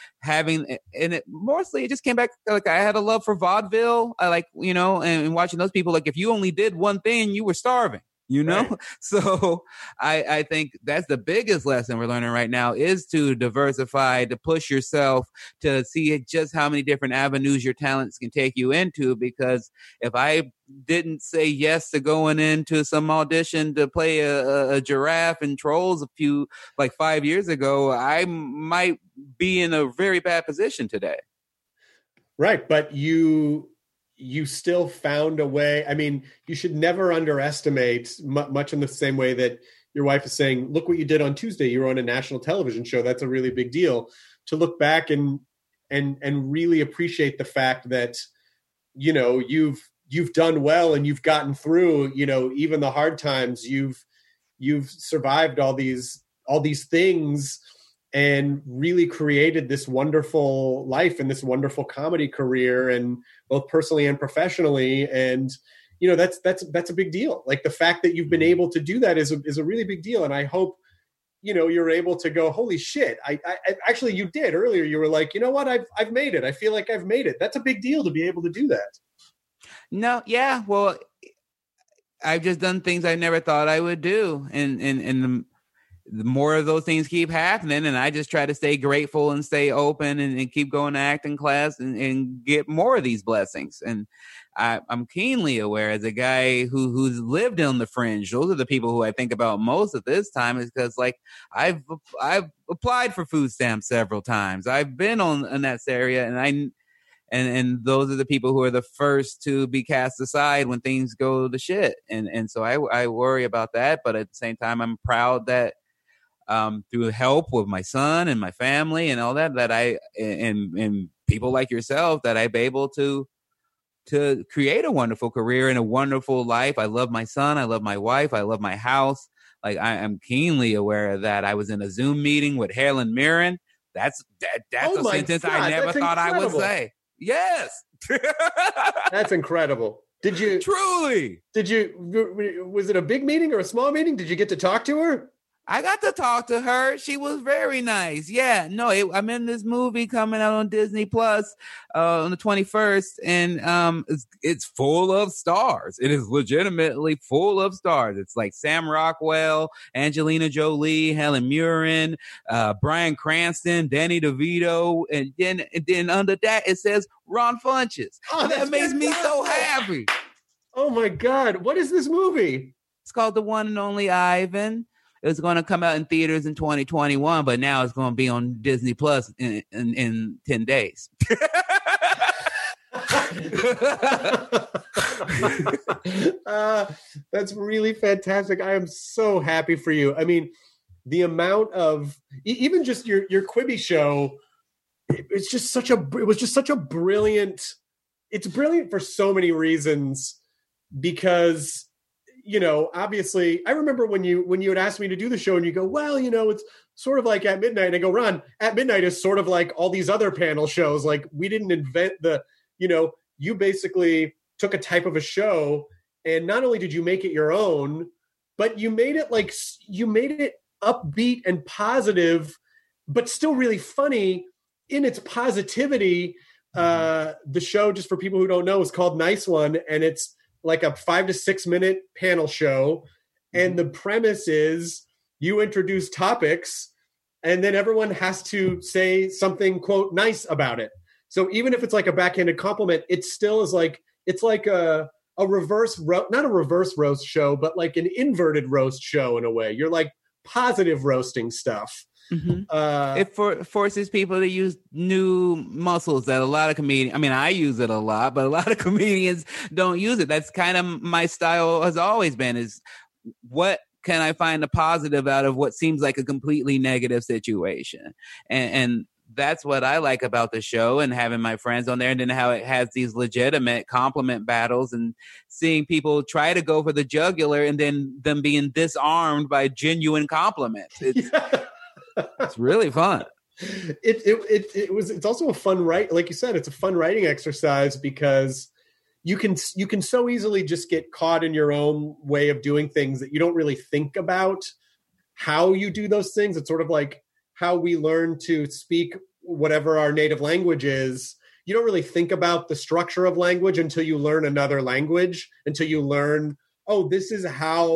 mostly it just came back like I had a love for vaudeville. I like, and watching those people, like if you only did one thing, you were starving. Right. So I think that's the biggest lesson we're learning right now is to diversify, to push yourself, to see just how many different avenues your talents can take you into. Because if I didn't say yes to going into some audition to play a giraffe in Trolls 5 years ago, I might be in a very bad position today. Right. But you still found a way. I mean, you should never underestimate, much in the same way that your wife is saying, look what you did on Tuesday. You were on a national television show. That's a really big deal. To look back and really appreciate the fact that, you've done well and you've gotten through, even the hard times. You've survived all these things and really created this wonderful life and this wonderful comedy career, and both personally and professionally. And, that's a big deal. Like the fact that you've been able to do that is a really big deal. And I hope, you're able to go, holy shit. I actually, you did earlier. You were like, you know what? I've made it. I feel like I've made it. That's a big deal to be able to do that. No. Yeah. Well, I've just done things I never thought I would do. And the more of those things keep happening, and I just try to stay grateful and stay open and keep going to acting class and get more of these blessings. And I'm keenly aware as a guy who's lived on the fringe. Those are the people who I think about most at this time, is because like I've applied for food stamps several times. I've been in that area, and those are the people who are the first to be cast aside when things go to shit. And so I worry about that. But at the same time, I'm proud that through help with my son and my family and all that I and people like yourself, that I'm able to create a wonderful career and a wonderful life. I love my son. I love my wife. I love my house. Like I am keenly aware of that. I was in a Zoom meeting with Helen Mirren. That's a sentence I never thought I would say. Yes. That's incredible. Was it a big meeting or a small meeting? Did you get to talk to her? I got to talk to her. She was very nice. Yeah, no, I'm in this movie coming out on Disney Plus on the 21st, and it's full of stars. It is legitimately full of stars. It's like Sam Rockwell, Angelina Jolie, Helen Mirren, Bryan Cranston, Danny DeVito, and then under that it says Ron Funches. Oh, that makes me so happy. Oh my God, what is this movie? It's called The One and Only Ivan. It was going to come out in theaters in 2021, but now it's going to be on Disney Plus in 10 days. That's really fantastic. I am so happy for you. I mean, the amount of even just your Quibi show, it was just such a brilliant. It's brilliant for so many reasons, because obviously I remember when you had asked me to do the show and you go, well, it's sort of like At Midnight. And I go, Ron, At Midnight is sort of like all these other panel shows. Like we didn't invent you basically took a type of a show, and not only did you make it your own, but you made it upbeat and positive, but still really funny in its positivity. The show, just for people who don't know, is called Nice One, and it's like a 5 to 6 minute panel show. And the premise is you introduce topics and then everyone has to say something, quote, nice about it. So even if it's like a backhanded compliment, it still is like, it's like a reverse, not a reverse roast show, but like an inverted roast show in a way. You're like positive roasting stuff. Mm-hmm. It forces people to use new muscles that a lot of comedians, I use it a lot, but a lot of comedians don't use it. That's kind of my style has always been, is what can I find a positive out of what seems like a completely negative situation? And that's what I like about the show, and having my friends on there, and then how it has these legitimate compliment battles and seeing people try to go for the jugular and then them being disarmed by genuine compliments. It's really fun. It's also a fun like you said, it's a fun writing exercise because you can so easily just get caught in your own way of doing things that you don't really think about how you do those things. It's sort of like how we learn to speak whatever our native language is. You don't really think about the structure of language until you learn another language, until you learn, oh, this is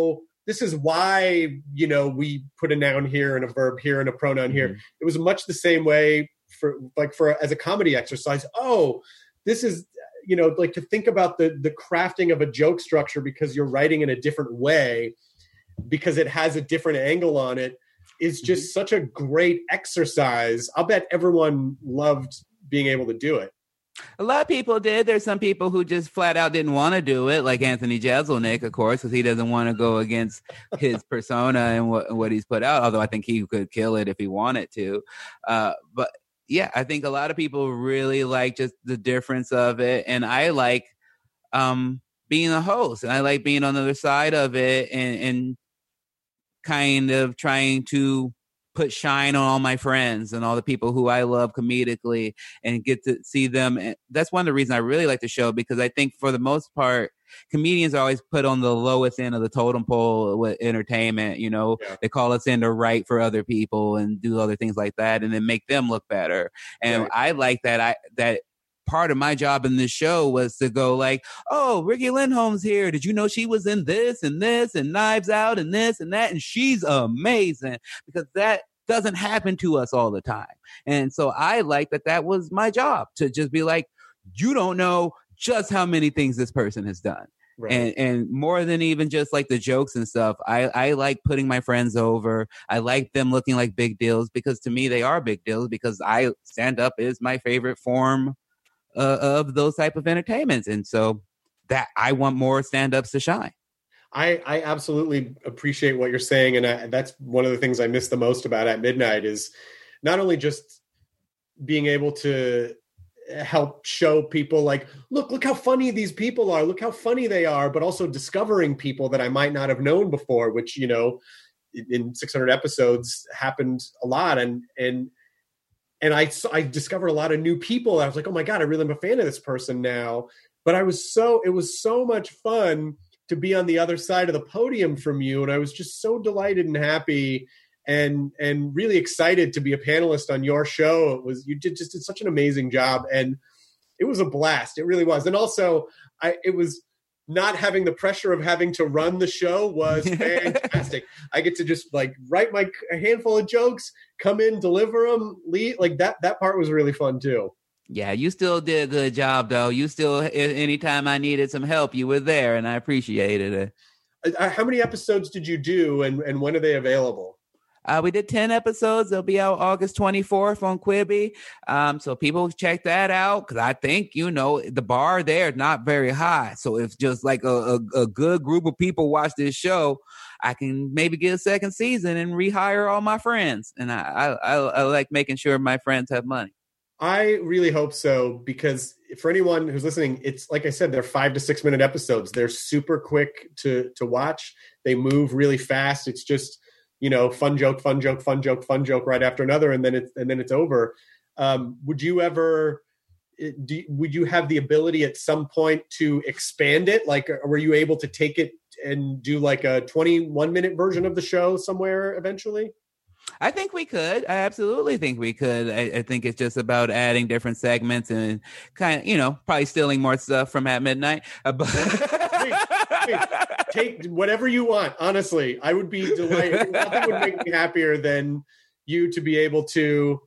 why, we put a noun here and a verb here and a pronoun here. Mm-hmm. It was much the same way for as a comedy exercise. Oh, this is, like to think about the crafting of a joke structure because you're writing in a different way, because it has a different angle on it, is just such a great exercise. I'll bet everyone loved being able to do it. A lot of people did. There's some people who just flat out didn't want to do it, like Anthony Jeselnik, of course, because he doesn't want to go against his persona and what he's put out, although I think he could kill it if he wanted to. But yeah, I think a lot of people really like just the difference of it. And I like being a host, and I like being on the other side of it and kind of trying to put shine on all my friends and all the people who I love comedically and get to see them. And that's one of the reasons I really like the show, because I think for the most part, comedians are always put on the lowest end of the totem pole with entertainment. They call us in to write for other people and do other things like that, and then make them look better. And right. I like that. That part of my job in this show was to go like, oh, Ricky Lindholm's here. Did you know she was in this and this and Knives Out and this and that? And she's amazing, because that doesn't happen to us all the time. And so I like that was my job, to just be like, you don't know just how many things this person has done. Right. And more than even just like the jokes and stuff, I like putting my friends over. I like them looking like big deals, because to me they are big deals, because stand up is my favorite form of those type of entertainments. And so that I want more stand-ups to shine. I absolutely appreciate what you're saying. And that's one of the things I miss the most about At Midnight, is not only just being able to help show people like, look how funny these people are, look how funny they are, but also discovering people that I might not have known before, which, in 600 episodes happened a lot. And I discovered a lot of new people. I was like, oh my God, I really am a fan of this person now. But it was so much fun to be on the other side of the podium from you. And I was just so delighted and happy and really excited to be a panelist on your show. You did such an amazing job, and it was a blast. It really was. And also it was not having the pressure of having to run the show was fantastic. I get to just like write a handful of jokes, come in, deliver them, leave. Like that part was really fun too. Yeah, you still did a good job, though. You still, anytime I needed some help, you were there, and I appreciated it. How many episodes did you do, and when are they available? We did 10 episodes. They'll be out August 24th on Quibi. So people check that out, because I think, the bar there is not very high. So if just like a good group of people watch this show, I can maybe get a second season and rehire all my friends. And I like making sure my friends have money. I really hope so, because for anyone who's listening, it's like I said, they're 5 to 6 minute episodes. They're super quick to watch. They move really fast. It's just, fun joke right after another, and then it's over. Would you have the ability at some point to expand it? Like, were you able to take it and do like a 21-minute version of the show somewhere eventually? I think we could. I absolutely think we could. I think it's just about adding different segments and kind of, probably stealing more stuff from At Midnight. Take whatever you want. Honestly, I would be delighted. Nothing would make me happier than you to be able to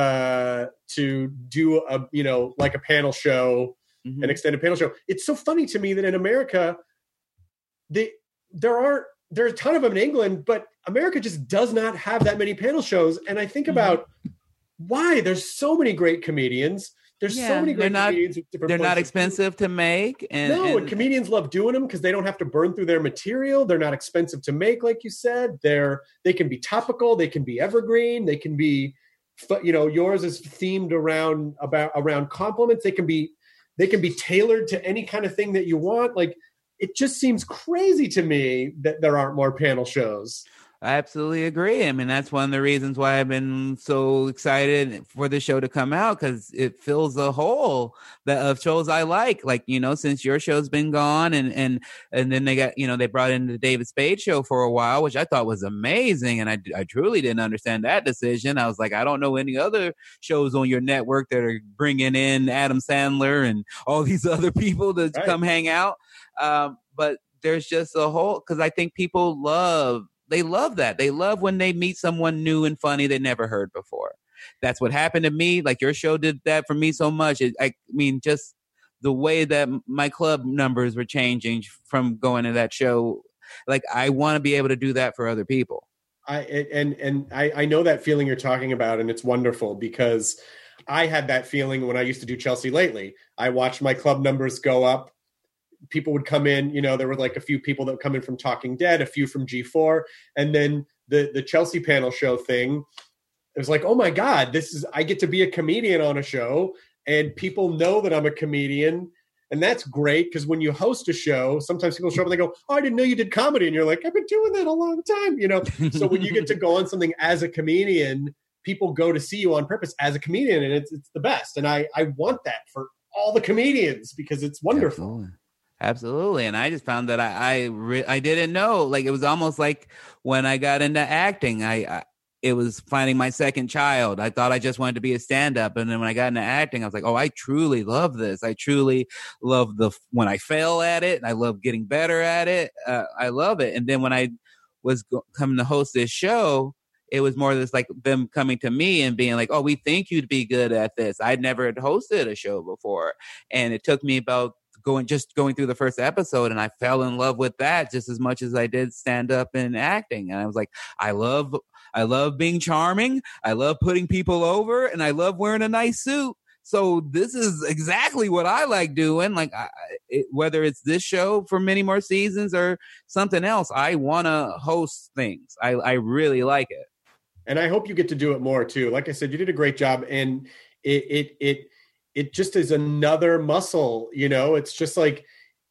do like a panel show, an extended panel show. It's so funny to me that in America, there are a ton of them in England, but America just does not have that many panel shows. And I think about why. There's so many great comedians. There's so many great comedians with different they're points not of view. expensive to make. And comedians love doing them because they don't have to burn through their material. They're not expensive to make, like you said. They can be topical. They can be evergreen. They can be, yours is themed around compliments. They can be tailored to any kind of thing that you want. Like, it just seems crazy to me that there aren't more panel shows. I absolutely agree. I mean, that's one of the reasons why I've been so excited for the show to come out, because it fills a hole of shows I like. Like, since your show's been gone, and then they got, they brought in the David Spade show for a while, which I thought was amazing. And I truly didn't understand that decision. I was like, I don't know any other shows on your network that are bringing in Adam Sandler and all these other people to come hang out. But there's just a whole, because I think people love that. They love when they meet someone new and funny they never heard before. That's what happened to me. Like, your show did that for me so much. Just the way that my club numbers were changing from going to that show. Like, I want to be able to do that for other people. I know that feeling you're talking about, and it's wonderful because I had that feeling when I used to do Chelsea Lately. I watched my club numbers go up. People would come in, there were like a few people that would come in from Talking Dead, a few from G4. And then the Chelsea panel show thing, it was like, oh my God, I get to be a comedian on a show, and people know that I'm a comedian. And that's great, because when you host a show, sometimes people show up and they go, oh, I didn't know you did comedy. And you're like, I've been doing that a long time, So when you get to go on something as a comedian, people go to see you on purpose as a comedian, and it's the best. And I want that for all the comedians because it's wonderful. Absolutely. And I just found that I didn't know. Like, it was almost like when I got into acting, it was finding my second child. I thought I just wanted to be a stand-up. And then when I got into acting, I was like, oh, I truly love this. I truly love when I fail at it. I love getting better at it. I love it. And then when I was coming to host this show, it was more this, like, them coming to me and being like, oh, we think you'd be good at this. I'd never had hosted a show before. And it took me about going through the first episode, and I fell in love with that just as much as I did stand up and acting. And I was like, I love being charming. I love putting people over, and I love wearing a nice suit. So this is exactly what I like doing. Like, whether it's this show for many more seasons or something else, I want to host things. I really like it. And I hope you get to do it more too. Like I said, you did a great job, and it just is another muscle, it's just like,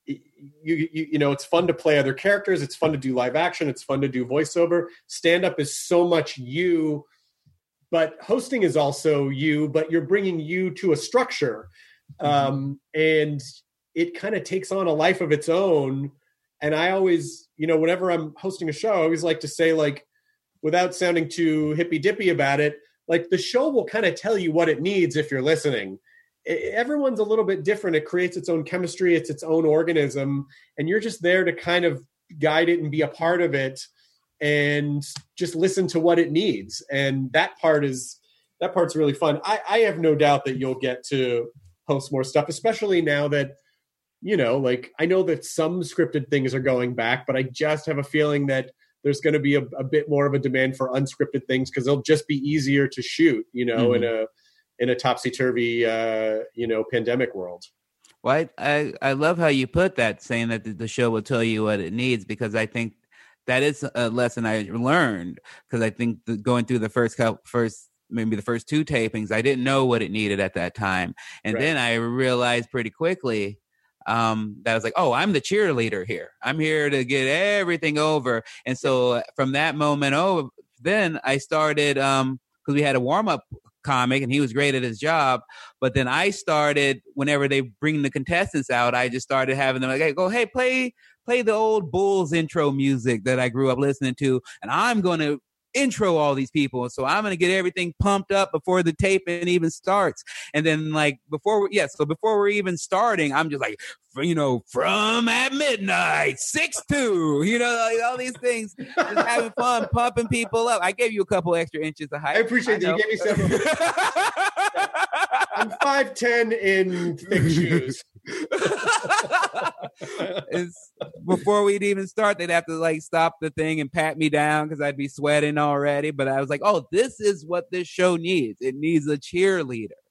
it's fun to play other characters. It's fun to do live action. It's fun to do voiceover. Stand-up is so much you, but hosting is also you, but you're bringing you to a structure. And it kind of takes on a life of its own. And I always, whenever I'm hosting a show, I always like to say, like, without sounding too hippy-dippy about it, like, the show will kind of tell you what it needs if you're listening. Everyone's a little bit different. It creates its own chemistry. It's its own organism. And you're just there to kind of guide it and be a part of it and just listen to what it needs. And that part's really fun. I have no doubt that you'll get to host more stuff, especially now that, like, I know that some scripted things are going back, but I just have a feeling that there's going to be a bit more of a demand for unscripted things because they'll just be easier to shoot, in a topsy-turvy, pandemic world. Well, I love how you put that, saying that the show will tell you what it needs, because I think that is a lesson I learned, because I think going through the maybe the first two tapings, I didn't know what it needed at that time. And then I realized pretty quickly that I was like, oh, I'm the cheerleader here. I'm here to get everything over. And so from that moment over, then I started, because we had a warm-up comic and he was great at his job, but then I started, whenever they bring the contestants out, I just started having them like, hey, play the old Bulls intro music that I grew up listening to, and I'm going to intro all these people. So I'm going to get everything pumped up before the taping even starts. And then, like, before we're even starting, I'm just like, from at midnight, 6'2", like all these things, just having fun, pumping people up. I gave you a couple extra inches of height. I appreciate that. You gave me several. I'm 5'10" in thick shoes. Before we'd even start, they'd have to, like, stop the thing and pat me down because I'd be sweating already. But I was like, oh, this is what this show needs. It needs a cheerleader.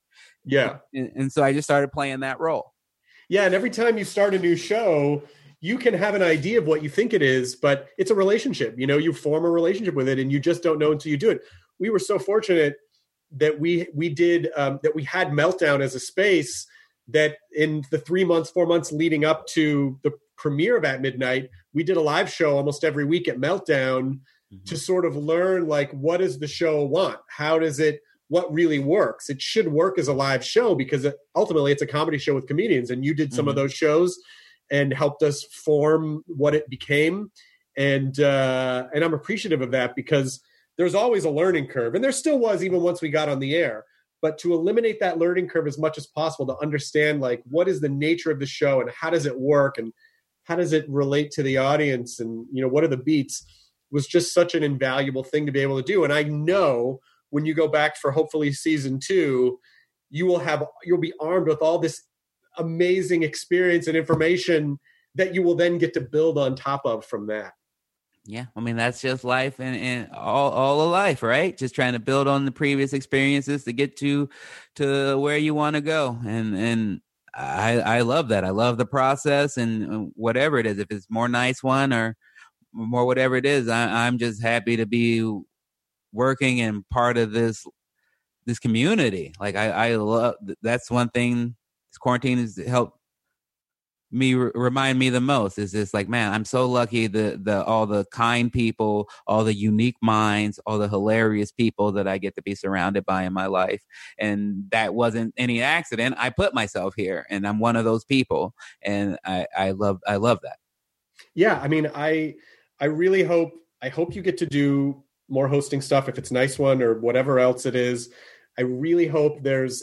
Yeah. And so I just started playing that role. Yeah, and every time you start a new show, you can have an idea of what you think it is, but it's a relationship. You form a relationship with it, and you just don't know until you do it. We were so fortunate that we had Meltdown as a space that in the 4 months leading up to the premiere of At Midnight, we did a live show almost every week at Meltdown to sort of learn, like, what does the show want? What really works? It should work as a live show because ultimately it's a comedy show with comedians, and you did some of those shows and helped us form what it became. And I'm appreciative of that because there's always a learning curve, and there still was even once we got on the air. But to eliminate that learning curve as much as possible, to understand, like, what is the nature of the show and how does it work and how does it relate to the audience and, what are the beats, was just such an invaluable thing to be able to do. And I know when you go back for hopefully season 2, you'll be armed with all this amazing experience and information that you will then get to build on top of from that. Yeah, I mean, that's just life and all of life, right? Just trying to build on the previous experiences to get to where you want to go. And I love that. I love the process and whatever it is, if it's more nice one or more whatever it is, I'm just happy to be working and part of this community. Like I love, that's one thing this quarantine has helped me remind me the most, is just like, man, I'm so lucky all the kind people, all the unique minds, all the hilarious people that I get to be surrounded by in my life. And that wasn't any accident. I put myself here and I'm one of those people. And I love that. Yeah. I mean, I really hope you get to do more hosting stuff if it's Nice One or whatever else it is. I really hope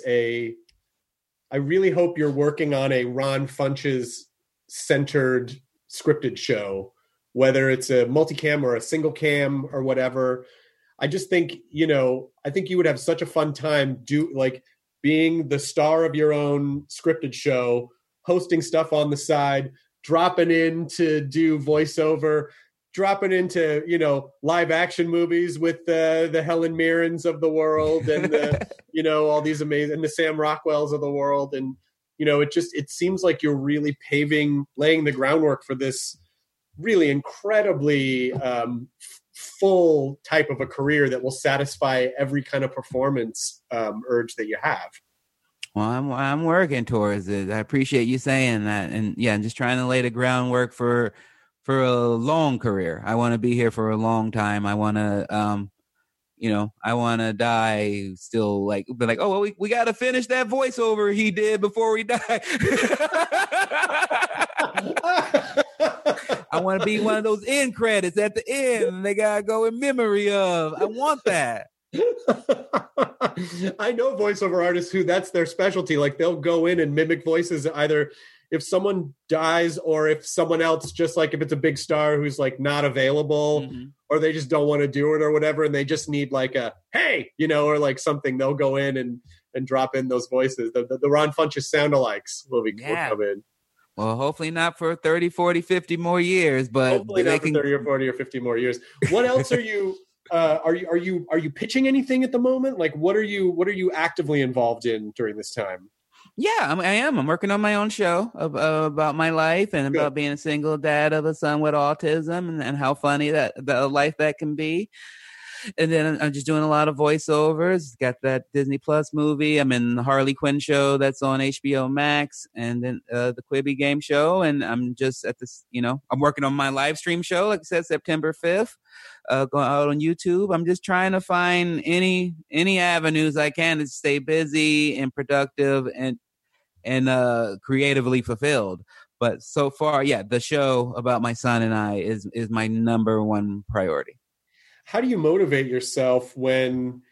you're working on a Ron Funches centered scripted show, whether it's a multicam or a single cam or whatever. I just think, I think you would have such a fun time being the star of your own scripted show, hosting stuff on the side, dropping in to do voiceover, dropping into, live action movies with the Helen Mirrens of the world and the, all these amazing, and the Sam Rockwells of the world. And, it seems like you're really laying the groundwork for this really incredibly full type of a career that will satisfy every kind of performance urge that you have. Well, I'm working towards it. I appreciate you saying that. And yeah, I'm just trying to lay the groundwork for a long career. I want to be here for a long time. I want to, I want to die still, be like, oh, well, we got to finish that voiceover he did before we die. I want to be one of those end credits at the end. And they got to go in memory of. I want that. I know voiceover artists who that's their specialty. Like, they'll go in and mimic voices, either if someone dies or if someone else, just like if it's a big star who's like not available or they just don't want to do it or whatever, and they just need like a hey, or like something, they'll go in and drop in those voices. The Ron Funches sound-alikes will come in. Well, hopefully not for 30, 40, 50 more years, but hopefully not for 30 or 40 or 50 more years. What else are you are you pitching anything at the moment? Like, what are you actively involved in during this time? Yeah, I am. I'm working on my own show about my life and about being a single dad of a son with autism and how funny that the life that can be. And then I'm just doing a lot of voiceovers. Got that Disney Plus movie. I'm in the Harley Quinn show that's on HBO Max, and then the Quibi game show. And I'm just at this, I'm working on my live stream show, like I said, September 5th, going out on YouTube. I'm just trying to find any avenues I can to stay busy and productive and creatively fulfilled. But so far, yeah, the show about my son and I is my number one priority. How do you motivate yourself when,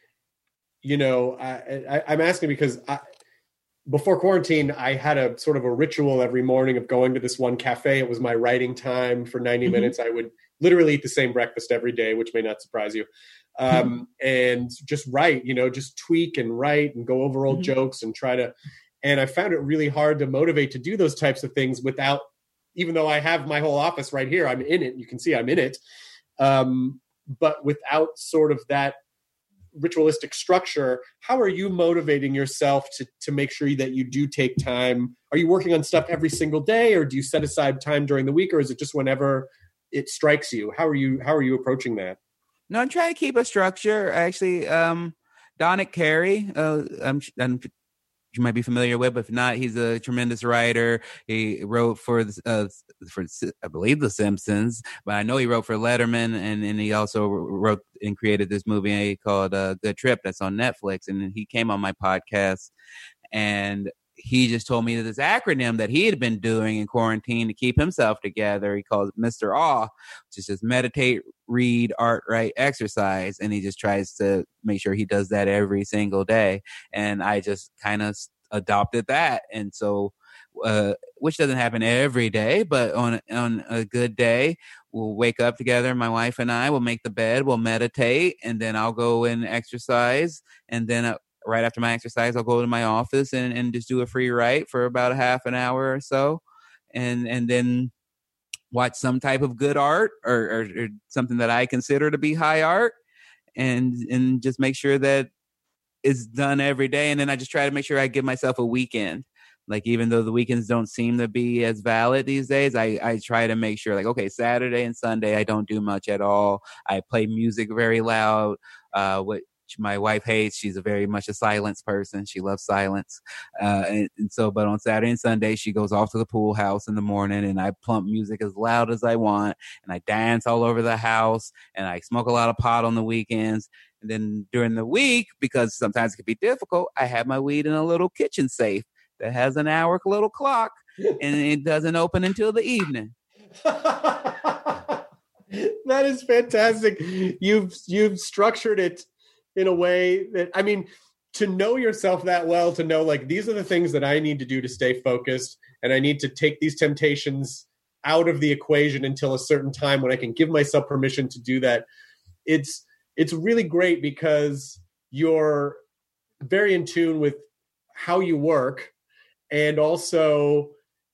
I'm asking because before quarantine, I had a sort of a ritual every morning of going to this one cafe. It was my writing time for 90 minutes. I would literally eat the same breakfast every day, which may not surprise you. And just write, just tweak and write and go over old jokes and and I found it really hard to motivate to do those types of things without, even though I have my whole office right here, I'm in it. You can see I'm in it. But without sort of that ritualistic structure. How are you motivating yourself to make sure that you do take time? Are you working on stuff every single day, or do you set aside time during the week, or is it just whenever it strikes you? How are you approaching that? No, I'm trying to keep a structure. Actually, Dominic Carey, you might be familiar with, but if not, he's a tremendous writer. He wrote for I believe The Simpsons, but I know he wrote for Letterman, and he also wrote and created this movie called Good Trip that's on Netflix. And he came on my podcast, and he just told me this acronym that he had been doing in quarantine to keep himself together. He calls it Mr. Awe, which is just meditate, read, art, write, exercise. And he just tries to make sure he does that every single day. And I just kind of adopted that. And so, which doesn't happen every day, but on a good day, we'll wake up together. My wife and I will make the bed, we'll meditate, and then I'll go and exercise. And then right after my exercise, I'll go to my office and just do a free write for about a half an hour or so. And then watch some type of good art or something that I consider to be high art, and just make sure that it's done every day. And then I just try to make sure I give myself a weekend. Like, even though the weekends don't seem to be as valid these days, I try to make sure, like, okay, Saturday and Sunday, I don't do much at all. I play music very loud, which my wife hates. She's very much a silence person. She loves silence. And so, but on Saturday and Sunday, she goes off to the pool house in the morning, and I plump music as loud as I want, and I dance all over the house, and I smoke a lot of pot on the weekends. And then during the week, because sometimes it can be difficult, I have my weed in a little kitchen safe that has an hour little clock, and it doesn't open until the evening. That is fantastic. You've structured it in a way that, I mean, to know yourself that well, to know, like, these are the things that I need to do to stay focused, and I need to take these temptations out of the equation until a certain time when I can give myself permission to do that. It's really great because you're very in tune with how you work, and also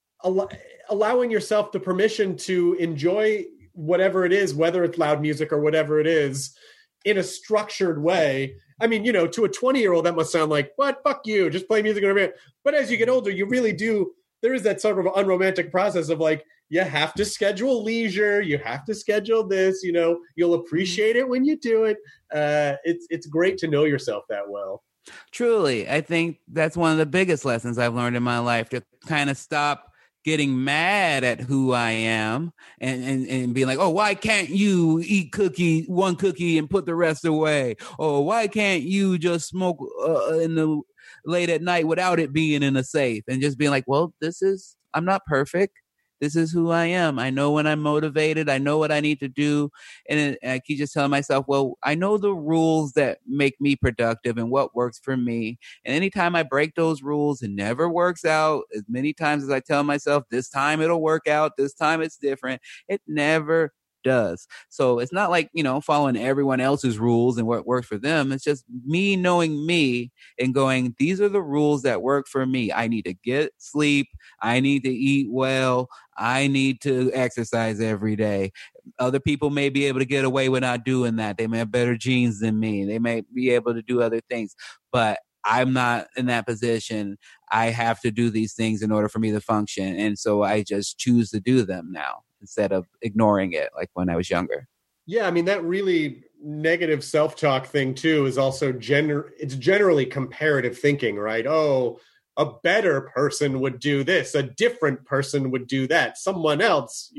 allowing yourself the permission to enjoy whatever it is, whether it's loud music or whatever it is, in a structured way. I mean, to a 20-year-old, that must sound like, what? Fuck you, just play music. But as you get older, you really do. There is that sort of unromantic process of, like, you have to schedule leisure. You have to schedule this, you'll appreciate it when you do it. It's great to know yourself that well. Truly. I think that's one of the biggest lessons I've learned in my life, to kind of stop getting mad at who I am and being like, oh, why can't you eat one cookie and put the rest away? Oh, why can't you just smoke in the late at night without it being in a safe? And just being like, well, I'm not perfect. This is who I am. I know when I'm motivated. I know what I need to do. And I keep just telling myself, well, I know the rules that make me productive and what works for me. And anytime I break those rules, it never works out. As many times as I tell myself, this time it'll work out, this time it's different, it never does. So it's not like, following everyone else's rules and what works for them. It's just me knowing me and going, these are the rules that work for me. I need to get sleep. I need to eat well. I need to exercise every day. Other people may be able to get away with not doing that. They may have better genes than me. They may be able to do other things, but I'm not in that position. I have to do these things in order for me to function. And so I just choose to do them now, instead of ignoring it like when I was younger. Yeah, I mean, that really negative self-talk thing too is also it's generally comparative thinking, right? Oh, a better person would do this, a different person would do that, someone else,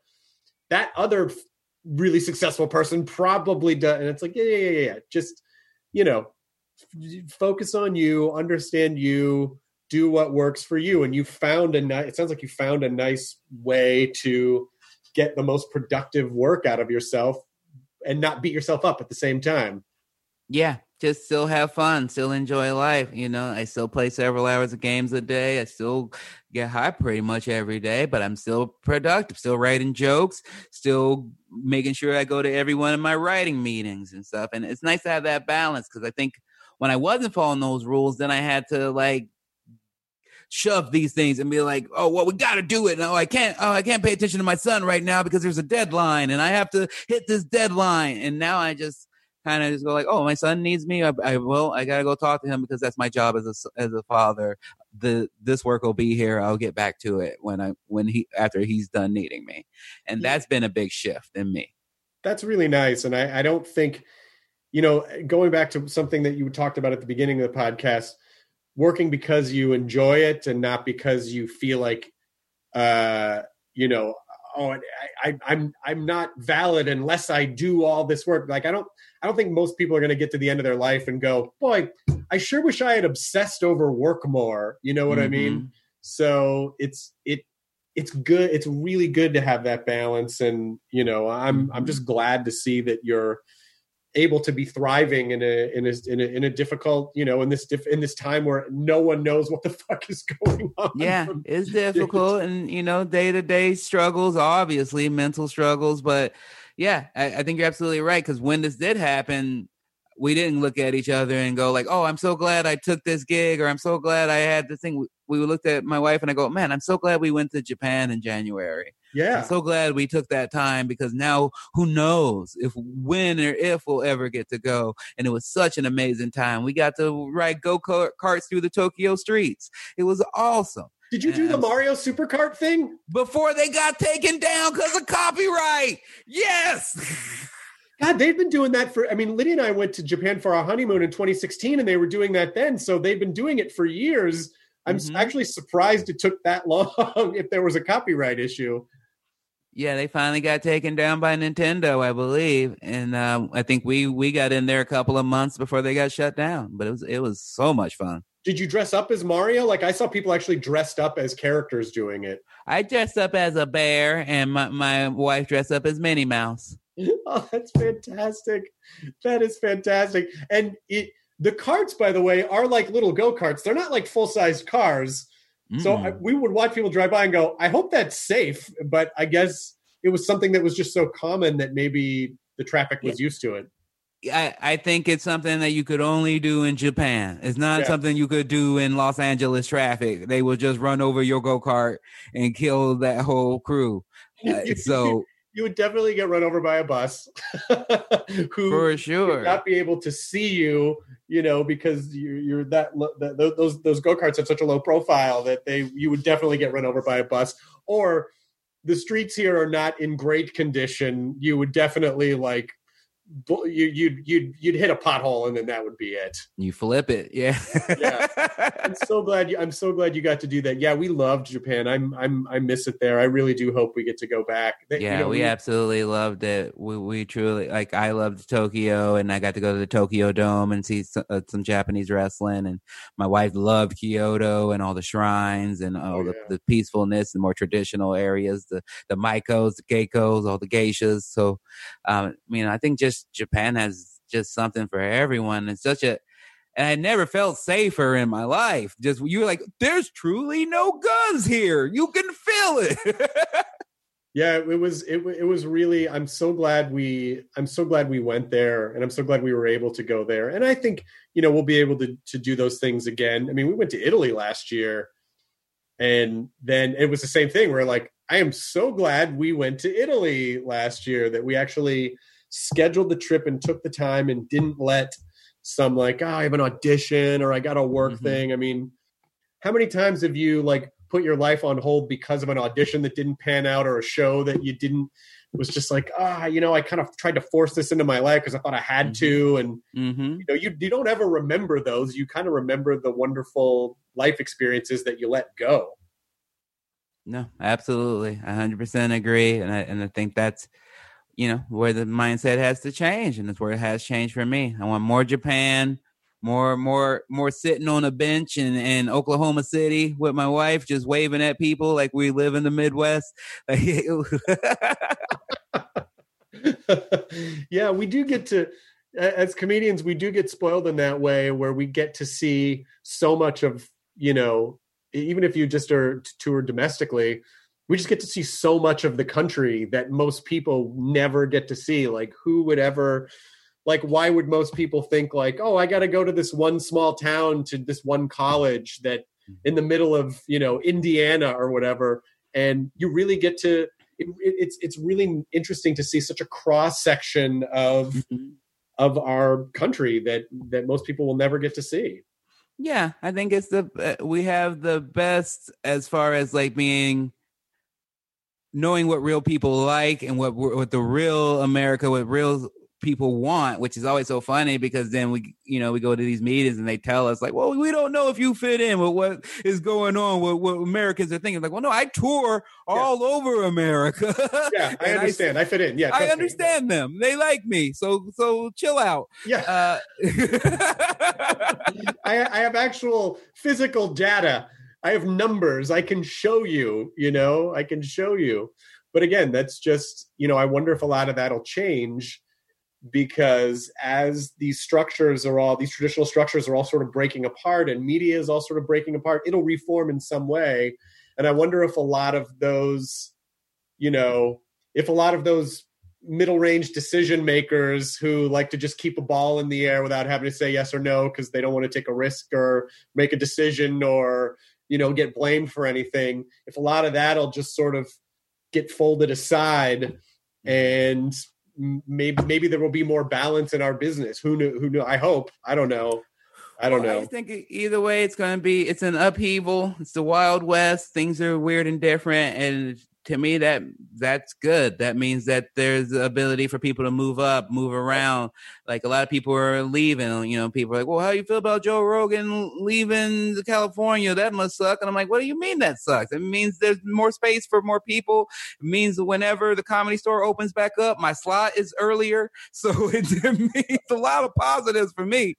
that other really successful person probably does. And it's like, yeah. Just, focus on you, understand you, do what works for you. And it sounds like you found a nice way to get the most productive work out of yourself and not beat yourself up at the same time. Yeah, just still have fun, still enjoy life. I still play several hours of games a day. I still get high pretty much every day, but I'm still productive, still writing jokes, still making sure I go to every one of my writing meetings and stuff. And it's nice to have that balance, because I think when I wasn't following those rules, then I had to shove these things and be like, oh, well, we got to do it. No, I can't pay attention to my son right now because there's a deadline and I have to hit this deadline. And now I just kind of just go like, oh, my son needs me. I got to go talk to him because that's my job as a father. This work will be here. I'll get back to it after he's done needing me. And that's been a big shift in me. That's really nice. And I don't think, going back to something that you talked about at the beginning of the podcast, working because you enjoy it and not because you feel like, I'm not valid unless I do all this work. Like, I don't think most people are going to get to the end of their life and go, boy, I sure wish I had obsessed over work more. You know what I mean? So it's good. It's really good to have that balance. And, I'm just glad to see that you're able to be thriving in a difficult, in this time where no one knows what the fuck is going on. Yeah, it's difficult. And, day-to-day struggles, obviously mental struggles, but yeah, I think you're absolutely right. Cause when this did happen, we didn't look at each other and go like, oh, I'm so glad I took this gig, or I'm so glad I had this thing. We looked at my wife and I go, man, I'm so glad we went to Japan in January. Yeah. I'm so glad we took that time, because now who knows when or if we'll ever get to go. And it was such an amazing time. We got to ride go-karts through the Tokyo streets. It was awesome. Did you do the Mario Superkart thing? Before they got taken down because of copyright. Yes. God, they've been doing that Lydia and I went to Japan for our honeymoon in 2016 and they were doing that then. So they've been doing it for years. I'm actually surprised it took that long if there was a copyright issue. Yeah, they finally got taken down by Nintendo, I believe. And I think we got in there a couple of months before they got shut down. But it was so much fun. Did you dress up as Mario? Like, I saw people actually dressed up as characters doing it. I dressed up as a bear, and my wife dressed up as Minnie Mouse. Oh, that's fantastic. That is fantastic. And the carts, by the way, are like little go-karts. They're not like full-sized cars. So we would watch people drive by and go, I hope that's safe. But I guess it was something that was just so common that maybe the traffic was used to it. I think it's something that you could only do in Japan. It's not something you could do in Los Angeles traffic. They will just run over your go-kart and kill that whole crew. You would definitely get run over by a bus who for sure would not be able to see you, because you're those go-karts have such a low profile that you would definitely get run over by a bus. Or the streets here are not in great condition. You would definitely you'd hit a pothole and then that would be it. You flip it. Yeah. Yeah. I'm so glad you got to do that. Yeah, we loved Japan. I miss it there. I really do hope we get to go back. We absolutely loved it. We truly, I loved Tokyo, and I got to go to the Tokyo Dome and see some Japanese wrestling, and my wife loved Kyoto and all the shrines and all the peacefulness and more traditional areas, the maikos, the geikos, all the geishas. So I think just Japan has just something for everyone. It's and I never felt safer in my life. Just you were like, there's truly no guns here. You can feel it. Yeah, it was really. I'm so glad we went there, and I'm so glad we were able to go there. And I think we'll be able to do those things again. I mean, we went to Italy last year, and then it was the same thing. We're like, I am so glad we went to Italy last year, that we actually scheduled the trip and took the time and didn't let some I have an audition or I got a work thing. I mean, how many times have you put your life on hold because of an audition that didn't pan out, or a show that you didn't, was just I kind of tried to force this into my life because I thought I had to. And, you don't ever remember those. You kind of remember the wonderful life experiences that you let go. No, absolutely. 100% agree. And I think that's, where the mindset has to change, and that's where it has changed for me. I want more Japan, more sitting on a bench in Oklahoma City with my wife, just waving at people like we live in the Midwest. Yeah, we do get to, as comedians, we do get spoiled in that way, where we get to see so much of, even if you just are tour domestically, we just get to see so much of the country that most people never get to see. Who would ever, why would most people think oh, I got to go to this one small town, to this one college that in the middle of, Indiana or whatever. And you really get to, it's really interesting to see such a cross section of of our country that most people will never get to see. Yeah, I think it's we have the best as far as like knowing what real people like and what the real America, what real people want, which is always so funny because then we go to these meetings and they tell us like, well, we don't know if you fit in with what is going on, what Americans are thinking. Like, well, no, I tour all over America. Yeah, I understand. I fit in. Yeah, I understand them. They like me. So chill out. Yeah. I have actual physical data. I have numbers. I can show you, I can show you. But again, that's just, I wonder if a lot of that'll change because as these traditional structures are all sort of breaking apart and media is all sort of breaking apart, it'll reform in some way. And I wonder if a lot of those, middle range decision makers who like to just keep a ball in the air without having to say yes or no because they don't want to take a risk or make a decision or, get blamed for anything. If a lot of that'll just sort of get folded aside and maybe there will be more balance in our business. Who knew? I hope. I don't know. I think either way, it's an upheaval. It's the Wild West. Things are weird and different. And to me, that's good. That means that there's the ability for people to move up, move around. Like a lot of people are leaving, people are like, well, how do you feel about Joe Rogan leaving California? That must suck. And I'm like, what do you mean that sucks? It means there's more space for more people. It means whenever the Comedy Store opens back up, my slot is earlier. So it means a lot of positives for me.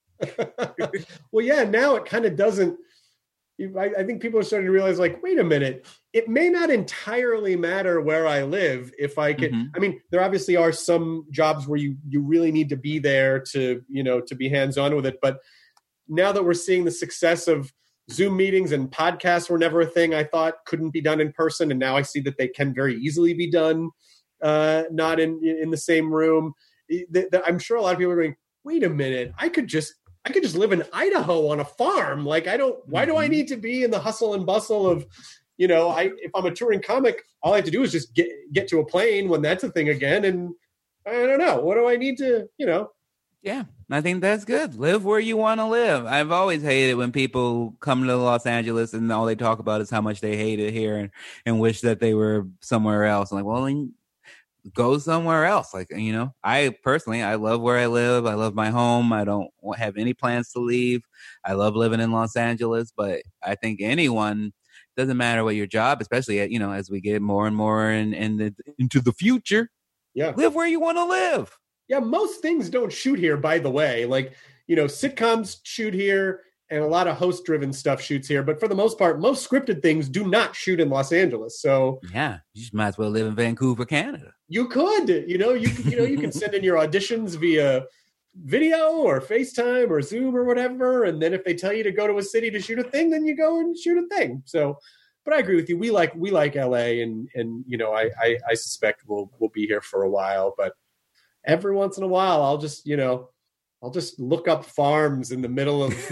Well, yeah, now it kind of doesn't. I think people are starting to realize, like, wait a minute, it may not entirely matter where I live if I can. Mm-hmm. I mean, there obviously are some jobs where you really need to be there to be hands-on with it. But now that we're seeing the success of Zoom meetings and podcasts were never a thing I thought couldn't be done in person. And now I see that they can very easily be done, not in the same room. I'm sure a lot of people are going, wait a minute, I could just live in Idaho on a farm. Like, why do I need to be in the hustle and bustle of, if I'm a touring comic, all I have to do is just get to a plane when that's a thing again. And I don't know, what do I need to, Yeah, I think that's good. Live where you want to live. I've always hated when people come to Los Angeles and all they talk about is how much they hate it here and wish that they were somewhere else. I'm like, well, then go somewhere else. Like, I personally love where I live. I love my home. I don't have any plans to leave. I love living in Los Angeles, but I think anyone, doesn't matter what your job, especially as we get more and more into the future. Yeah, live where you want to live. Yeah, most things don't shoot here, by the way. Like, sitcoms shoot here and a lot of host-driven stuff shoots here. But for the most part, most scripted things do not shoot in Los Angeles. So yeah, you just might as well live in Vancouver, Canada. You could, you can send in your auditions via video or FaceTime or Zoom or whatever. And then if they tell you to go to a city to shoot a thing, then you go and shoot a thing. So, but I agree with you. We like LA and I suspect we'll be here for a while, but every once in a while, I'll just look up farms in the middle of,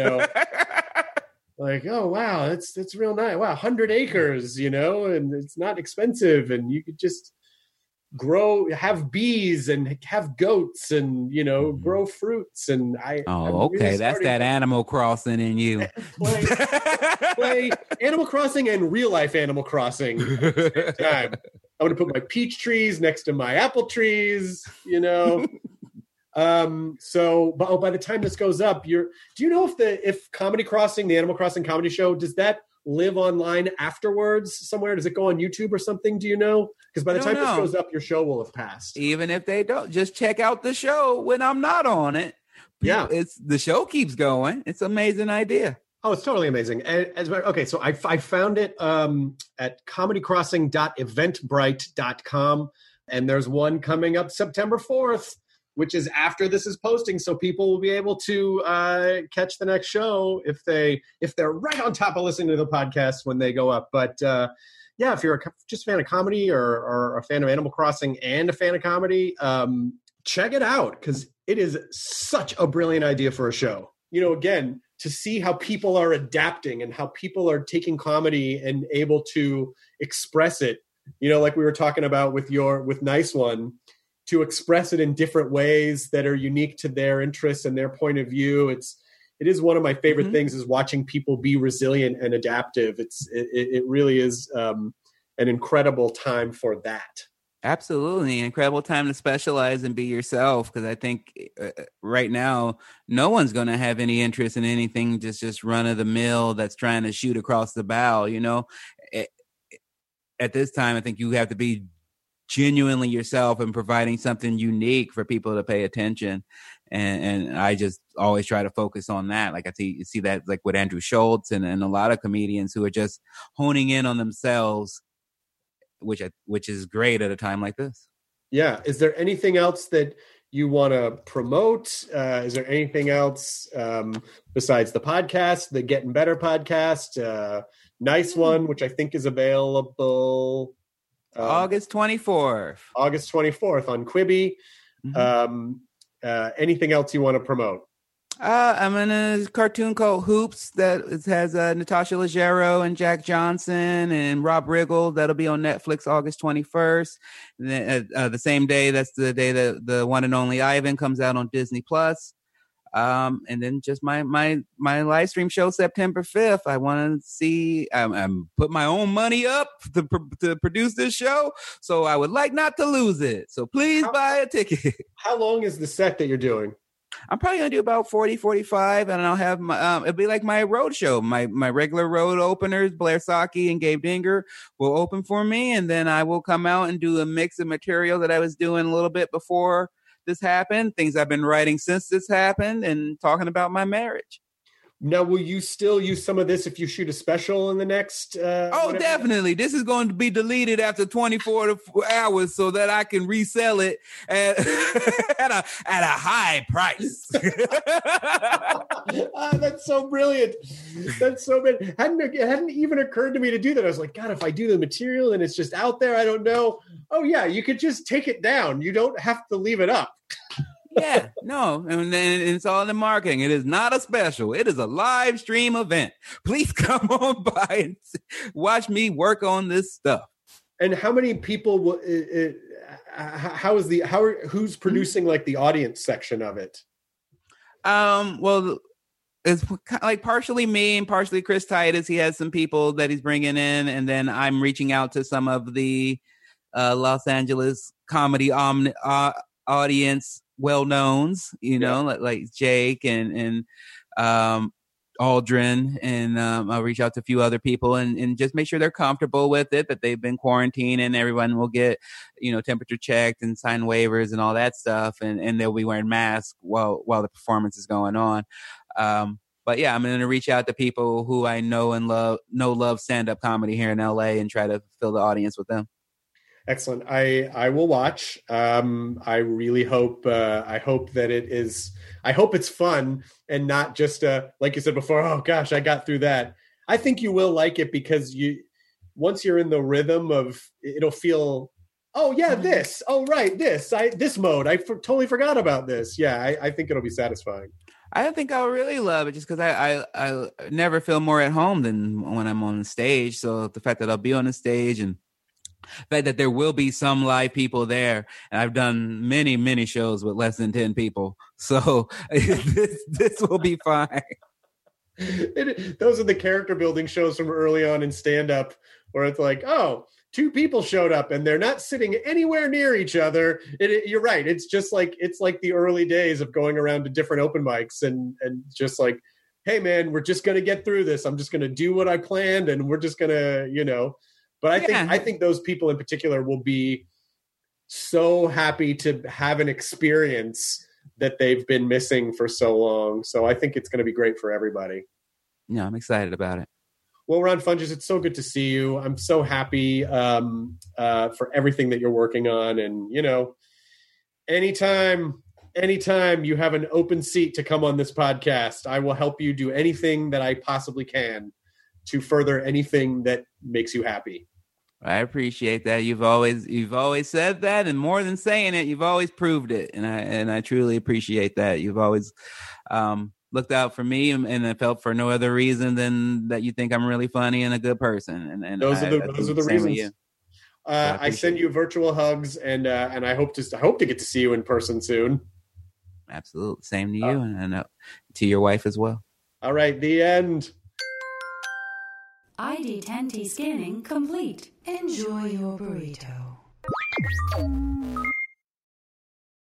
like, oh, wow, that's real nice. Wow, 100 acres, and it's not expensive. And you could just have bees and have goats and, grow fruits. And okay. Really that's that Animal Crossing in you. play Animal Crossing and real life Animal Crossing at the same time. I'm going to put my peach trees next to my apple trees, So, but by the time this goes up, do you know if Comedy Crossing, the Animal Crossing comedy show, does that live online afterwards somewhere? Does it go on YouTube or something? Do you know? Because by the time this goes up, your show will have passed. Even if they don't, just check out the show when I'm not on it. Yeah, the show keeps going. It's an amazing idea. Oh, it's totally amazing. Okay, so I found it at comedycrossing.eventbrite.com, and there's one coming up September 4th, which is after this is posting, so people will be able to catch the next show if they're right on top of listening to the podcast when they go up. But yeah, if you're just a fan of comedy or a fan of Animal Crossing and a fan of comedy, check it out because it is such a brilliant idea for a show. Again, to see how people are adapting and how people are taking comedy and able to express it, like we were talking about with Nice One, to express it in different ways that are unique to their interests and their point of view. It is one of my favorite things, is watching people be resilient and adaptive. It really is an incredible time for that. Absolutely. Incredible time to specialize and be yourself. Because I think right now, no one's going to have any interest in anything just run of the mill that's trying to shoot across the bow. You know, at this time, I think you have to be genuinely yourself and providing something unique for people to pay attention. And I just always try to focus on that. Like I see that like with Andrew Schultz and a lot of comedians who are just honing in on themselves, which is great at a time like this. Yeah. Is there anything else that you want to promote? Is there anything else besides the podcast, the Getting Better podcast, Nice One, which I think is available August 24th. August 24th on Quibi. Anything else you want to promote? I'm in a cartoon called Hoops that has Natasha Leggero and Jack Johnson and Rob Riggle. That'll be on Netflix August 21st. And then, the same day, that's the day that the one and only Ivan comes out on Disney Plus. And then just my live stream show September 5th. I want to see. I'm put my own money up to produce this show, so I would like not to lose it. So please buy a ticket. How long is the set that you're doing? I'm probably going to do about 40, 45, and I'll have my, it'll be like my road show. My regular road openers, Blair Saki and Gabe Dinger, will open for me, and then I will come out and do a mix of material that I was doing a little bit before this happened, things I've been writing since this happened, and talking about my marriage. Now, will you still use some of this if you shoot a special in the next? Definitely. This is going to be deleted after 24 hours so that I can resell it at a high price. That's so brilliant. That's so bad. It hadn't even occurred to me to do that. I was like, God, if I do the material and it's just out there, I don't know. Oh yeah, you could just take it down. You don't have to leave it up. Yeah, no, and it's all in the marketing. It is not a special. It is a live stream event. Please come on by and watch me work on this stuff. And how many people will? Who's producing like the audience section of it? Well, it's like partially me and partially Chris Titus. He has some people that he's bringing in, and then I'm reaching out to some of the Los Angeles comedy audience well-knowns, like Jake and Aldrin, and I'll reach out to a few other people and just make sure they're comfortable with it, that they've been quarantined, and everyone will get, temperature checked and sign waivers and all that stuff, and they'll be wearing masks while the performance is going on. But yeah, I'm going to reach out to people who I know and love stand-up comedy here in LA and try to fill the audience with them. Excellent. I will watch. I really hope. I hope that it is. I hope it's fun and not just like you said before. Oh gosh, I got through that. I think you will like it because once you're in the rhythm of, it'll feel. Oh yeah, this. Oh right, this. This mode. I totally forgot about this. Yeah, I think it'll be satisfying. I think I'll really love it just because I never feel more at home than when I'm on the stage. So the fact that I'll be on the stage and the fact that there will be some live people there, and I've done many, many shows with less than 10 people, so this will be fine. Those are the character building shows from early on in stand-up, where it's like, oh, 2 people showed up and they're not sitting anywhere near each other. You're right. It's just like, it's like the early days of going around to different open mics and just like, hey man, we're just going to get through this. I'm just going to do what I planned, and we're just going to, but I think those people in particular will be so happy to have an experience that they've been missing for so long. So I think it's going to be great for everybody. Yeah, I'm excited about it. Well, Ron Funches, it's so good to see you. I'm so happy for everything that you're working on. And, anytime you have an open seat to come on this podcast, I will help you do anything that I possibly can to further anything that makes you happy. I appreciate that. You've always said that, and more than saying it, you've always proved it. And I truly appreciate that. You've always looked out for me, and I felt for no other reason than that you think I'm really funny and a good person. And those are the reasons. I send you virtual hugs, and I hope to get to see you in person soon. Absolutely. Same to you, and to your wife as well. All right, the end. ID10T scanning complete. Enjoy your burrito.